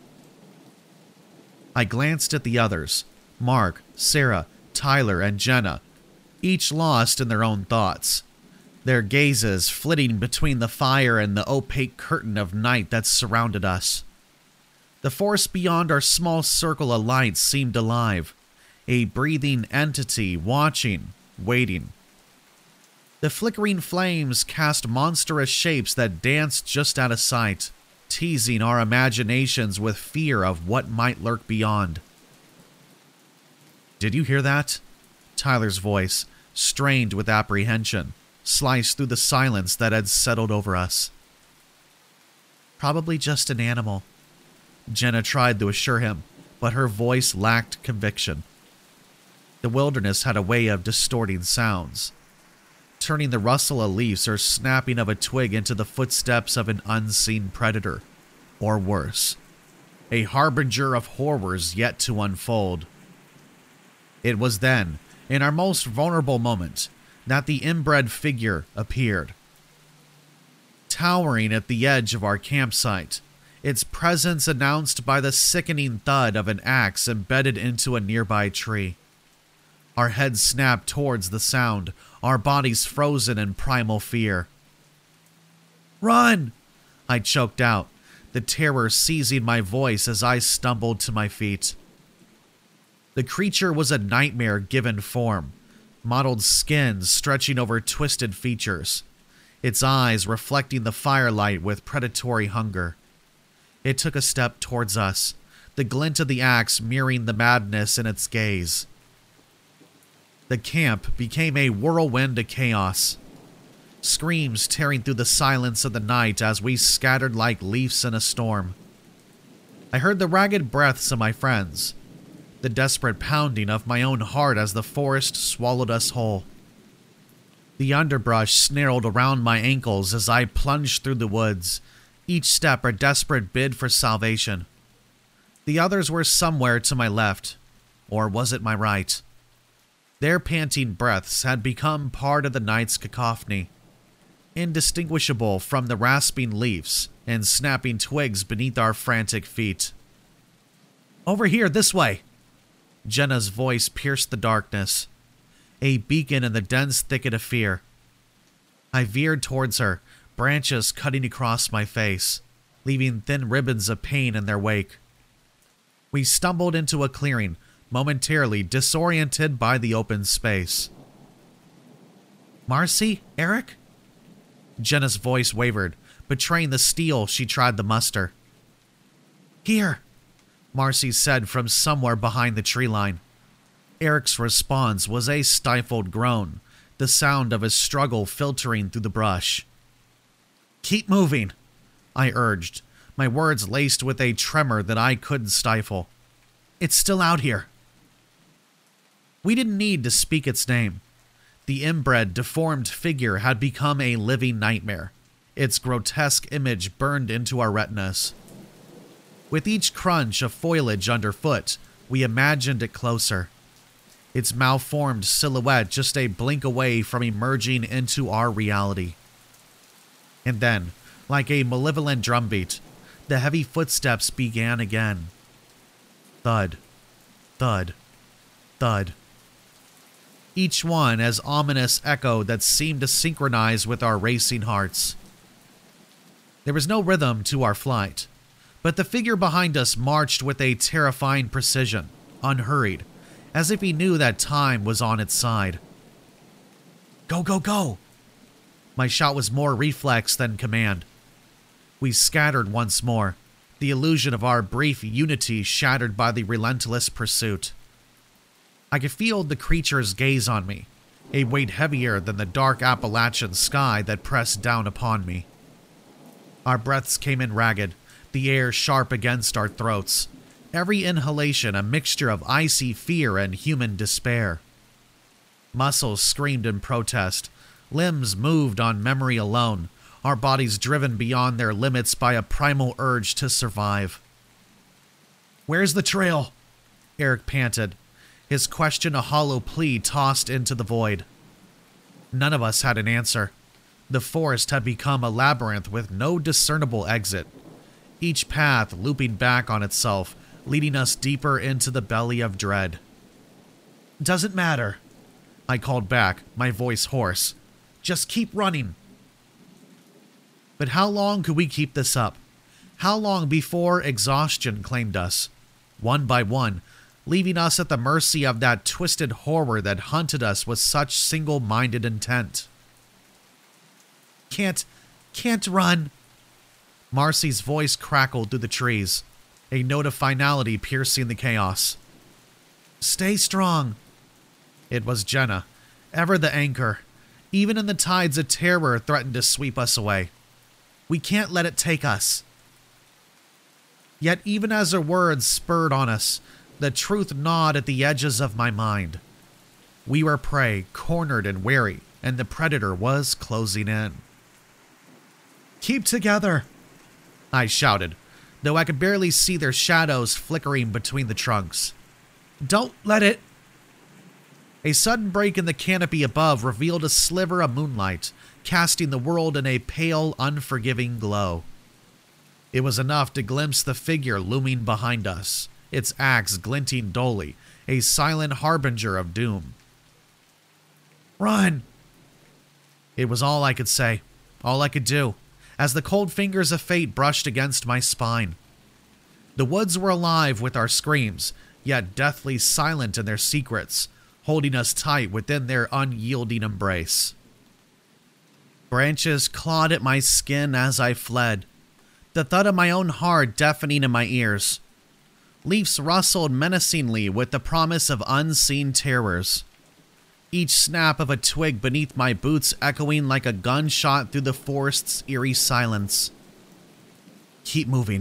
I glanced at the others, Mark, Sarah, Tyler, and Jenna, each lost in their own thoughts. their gazes flitting between the fire and the opaque curtain of night that surrounded us. The force beyond our small circle of light seemed alive, a breathing entity watching, waiting. The flickering flames cast monstrous shapes that danced just out of sight, teasing our imaginations with fear of what might lurk beyond. "Did you hear that?" Tyler's voice, strained with apprehension, sliced through the silence that had settled over us. "Probably just an animal," Jenna tried to assure him, but her voice lacked conviction. The wilderness had a way of distorting sounds, turning the rustle of leaves or snapping of a twig into the footsteps of an unseen predator, or worse, a harbinger of horrors yet to unfold. It was then, in our most vulnerable moment, that the inbred figure appeared. Towering at the edge of our campsite, its presence announced by the sickening thud of an axe embedded into a nearby tree. Our heads snapped towards the sound, our bodies frozen in primal fear. "Run!" I choked out, the terror seizing my voice as I stumbled to my feet. The creature was a nightmare given form, mottled skin stretching over twisted features, its eyes reflecting the firelight with predatory hunger. It took a step towards us, the glint of the axe mirroring the madness in its gaze. The camp became a whirlwind of chaos, screams tearing through the silence of the night as we scattered like leaves in a storm. I heard the ragged breaths of my friends, the desperate pounding of my own heart as the forest swallowed us whole. The underbrush snarled around my ankles as I plunged through the woods, each step a desperate bid for salvation. The others were somewhere to my left, or was it my right? Their panting breaths had become part of the night's cacophony, indistinguishable from the rasping leaves and snapping twigs beneath our frantic feet. "Over here, this way!" Jenna's voice pierced the darkness, a beacon in the dense thicket of fear. I veered towards her, branches cutting across my face, leaving thin ribbons of pain in their wake. We stumbled into a clearing, momentarily disoriented by the open space. "Marcy? Eric?" Jenna's voice wavered, betraying the steel she tried to muster. "Here," Marcy said from somewhere behind the tree line. Eric's response was a stifled groan, the sound of his struggle filtering through the brush. "Keep moving," I urged, my words laced with a tremor that I couldn't stifle. "It's still out here." We didn't need to speak its name. The inbred, deformed figure had become a living nightmare, its grotesque image burned into our retinas. With each crunch of foliage underfoot, we imagined it closer, its malformed silhouette just a blink away from emerging into our reality. And then, like a malevolent drumbeat, the heavy footsteps began again. Thud, thud, thud. Each one as ominous echo that seemed to synchronize with our racing hearts. There was no rhythm to our flight, but the figure behind us marched with a terrifying precision, unhurried, as if he knew that time was on its side. "Go, go, go!" My shout was more reflex than command. We scattered once more, the illusion of our brief unity shattered by the relentless pursuit. I could feel the creature's gaze on me, a weight heavier than the dark Appalachian sky that pressed down upon me. Our breaths came in ragged, the air sharp against our throats, every inhalation a mixture of icy fear and human despair. Muscles screamed in protest, limbs moved on memory alone, our bodies driven beyond their limits by a primal urge to survive. "Where's the trail?" Eric panted, his question a hollow plea tossed into the void. None of us had an answer. The forest had become a labyrinth with no discernible exit, each path looping back on itself, leading us deeper into the belly of dread. "Doesn't matter," I called back, my voice hoarse. Just keep running. But how long could we keep this up? How long before exhaustion claimed us, one by one, leaving us at the mercy of that twisted horror that hunted us with such single-minded intent? Can't run. Marcy's voice crackled through the trees, a note of finality piercing the chaos. Stay strong. It was Jenna, ever the anchor. Even in the tides of terror threatened to sweep us away. We can't let it take us. Yet even as her words spurred on us, the truth gnawed at the edges of my mind. We were prey, cornered and wary, and the predator was closing in. Keep together, I shouted, though I could barely see their shadows flickering between the trunks. Don't let it... A sudden break in the canopy above revealed a sliver of moonlight, casting the world in a pale, unforgiving glow. It was enough to glimpse the figure looming behind us, its axe glinting dully, a silent harbinger of doom. Run! It was all I could say, all I could do, as the cold fingers of fate brushed against my spine. The woods were alive with our screams, yet deathly silent in their secrets, holding us tight within their unyielding embrace. Branches clawed at my skin as I fled, the thud of my own heart deafening in my ears. Leaves rustled menacingly with the promise of unseen terrors. Each snap of a twig beneath my boots echoing like a gunshot through the forest's eerie silence. Keep moving,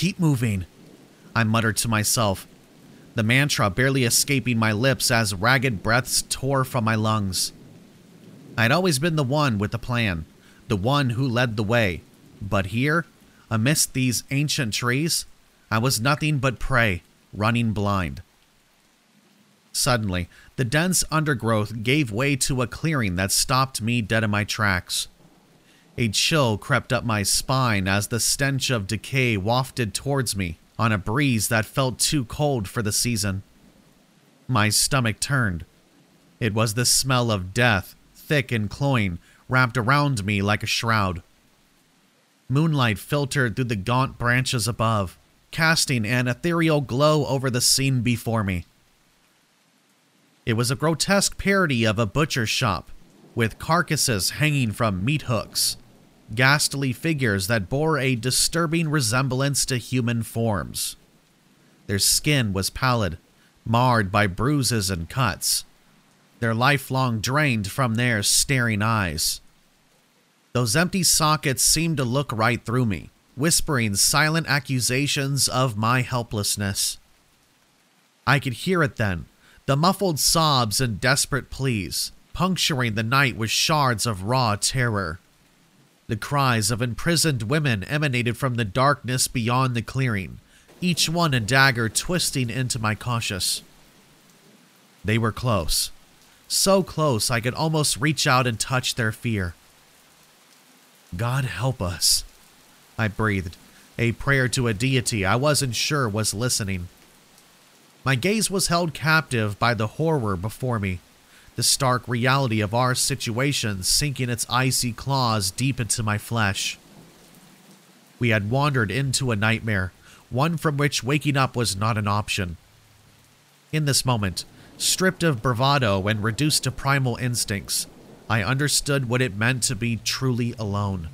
I muttered to myself, the mantra barely escaping my lips as ragged breaths tore from my lungs. I'd always been the one with the plan, the one who led the way, but here, amidst these ancient trees, I was nothing but prey, running blind. Suddenly, the dense undergrowth gave way to a clearing that stopped me dead in my tracks. A chill crept up my spine as the stench of decay wafted towards me on a breeze that felt too cold for the season. My stomach turned. It was the smell of death, thick and cloying, wrapped around me like a shroud. Moonlight filtered through the gaunt branches above, casting an ethereal glow over the scene before me. It was a grotesque parody of a butcher's shop, with carcasses hanging from meat hooks, ghastly figures that bore a disturbing resemblance to human forms. Their skin was pallid, marred by bruises and cuts, their lifelong drained from their staring eyes. Those empty sockets seemed to look right through me, whispering silent accusations of my helplessness. I could hear it then, the muffled sobs and desperate pleas, puncturing the night with shards of raw terror. The cries of imprisoned women emanated from the darkness beyond the clearing, each one a dagger twisting into my conscience. They were close, so close I could almost reach out and touch their fear. God help us, I breathed, a prayer to a deity I wasn't sure was listening. My gaze was held captive by the horror before me, the stark reality of our situation sinking its icy claws deep into my flesh. We had wandered into a nightmare, one from which waking up was not an option. In this moment, stripped of bravado and reduced to primal instincts, I understood what it meant to be truly alone.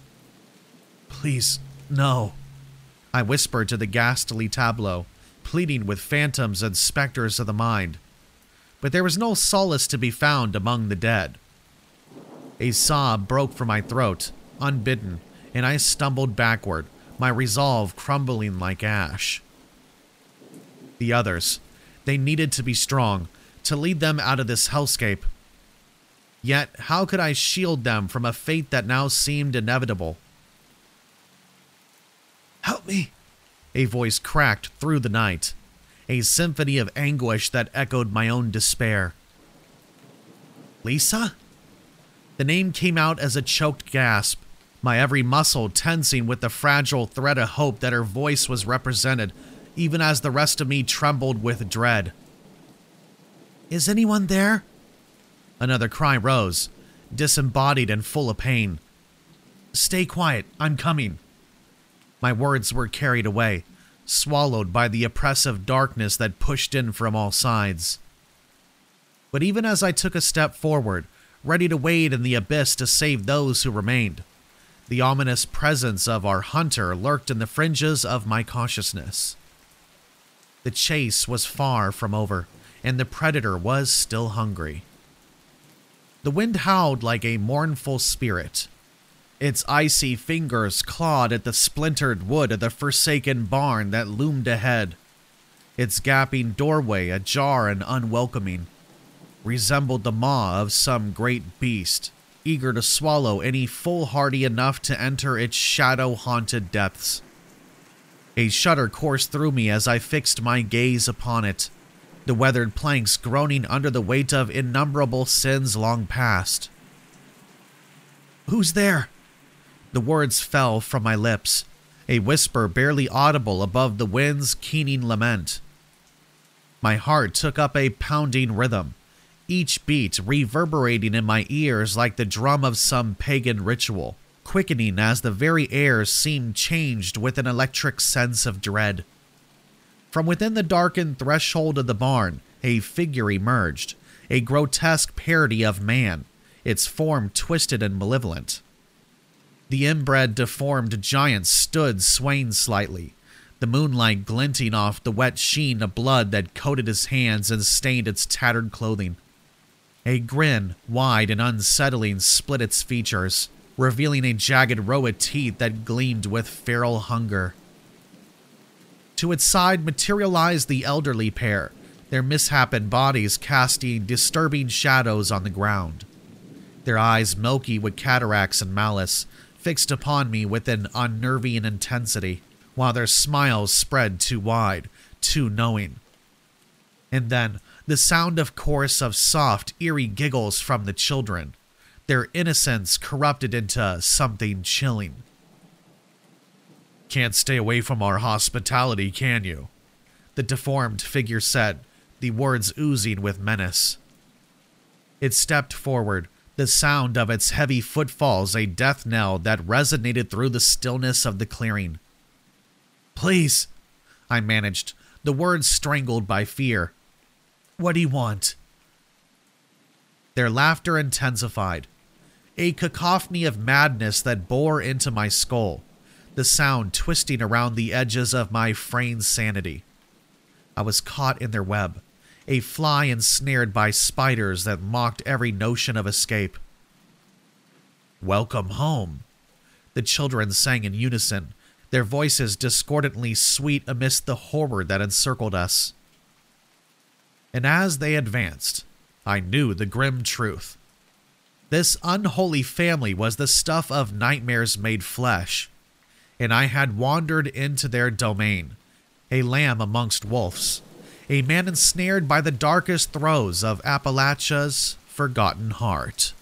Please, no, I whispered to the ghastly tableau, pleading with phantoms and specters of the mind. But there was no solace to be found among the dead. A sob broke from my throat, unbidden, and I stumbled backward, my resolve crumbling like ash. The others, they needed to be strong, to lead them out of this hellscape. Yet, how could I shield them from a fate that now seemed inevitable? Help me, a voice cracked through the night, a symphony of anguish that echoed my own despair. Lisa? The name came out as a choked gasp, my every muscle tensing with the fragile thread of hope that her voice was represented, even as the rest of me trembled with dread. Is anyone there? Another cry rose, disembodied and full of pain. "Stay quiet, I'm coming." My words were carried away, swallowed by the oppressive darkness that pushed in from all sides. But even as I took a step forward, ready to wade in the abyss to save those who remained, the ominous presence of our hunter lurked in the fringes of my consciousness. The chase was far from over, and the predator was still hungry. The wind howled like a mournful spirit. Its icy fingers clawed at the splintered wood of the forsaken barn that loomed ahead. Its gaping doorway, ajar and unwelcoming, resembled the maw of some great beast, eager to swallow any foolhardy enough to enter its shadow-haunted depths. A shudder coursed through me as I fixed my gaze upon it, the weathered planks groaning under the weight of innumerable sins long past. "Who's there?" The words fell from my lips, a whisper barely audible above the wind's keening lament. My heart took up a pounding rhythm, each beat reverberating in my ears like the drum of some pagan ritual, quickening as the very air seemed changed with an electric sense of dread. From within the darkened threshold of the barn, a figure emerged, a grotesque parody of man, its form twisted and malevolent. The inbred deformed giant stood swaying slightly, the moonlight glinting off the wet sheen of blood that coated his hands and stained its tattered clothing. A grin, wide and unsettling, split its features, revealing a jagged row of teeth that gleamed with feral hunger. To its side materialized the elderly pair, their misshapen bodies casting disturbing shadows on the ground. Their eyes milky with cataracts and malice, fixed upon me with an unnerving intensity, while their smiles spread too wide, too knowing. And then the sound of chorus of soft, eerie giggles from the children, their innocence corrupted into something chilling. "Can't stay away from our hospitality, can you?" the deformed figure said, the words oozing with menace. It stepped forward, the sound of its heavy footfalls a death knell that resonated through the stillness of the clearing. "Please," I managed, the words strangled by fear. "What do you want?" Their laughter intensified, a cacophony of madness that bore into my skull, the sound twisting around the edges of my fraying sanity. I was caught in their web, a fly ensnared by spiders that mocked every notion of escape. "Welcome home," the children sang in unison, their voices discordantly sweet amidst the horror that encircled us. And as they advanced, I knew the grim truth. This unholy family was the stuff of nightmares made flesh, and I had wandered into their domain, a lamb amongst wolves, a man ensnared by the darkest throes of Appalachia's forgotten heart.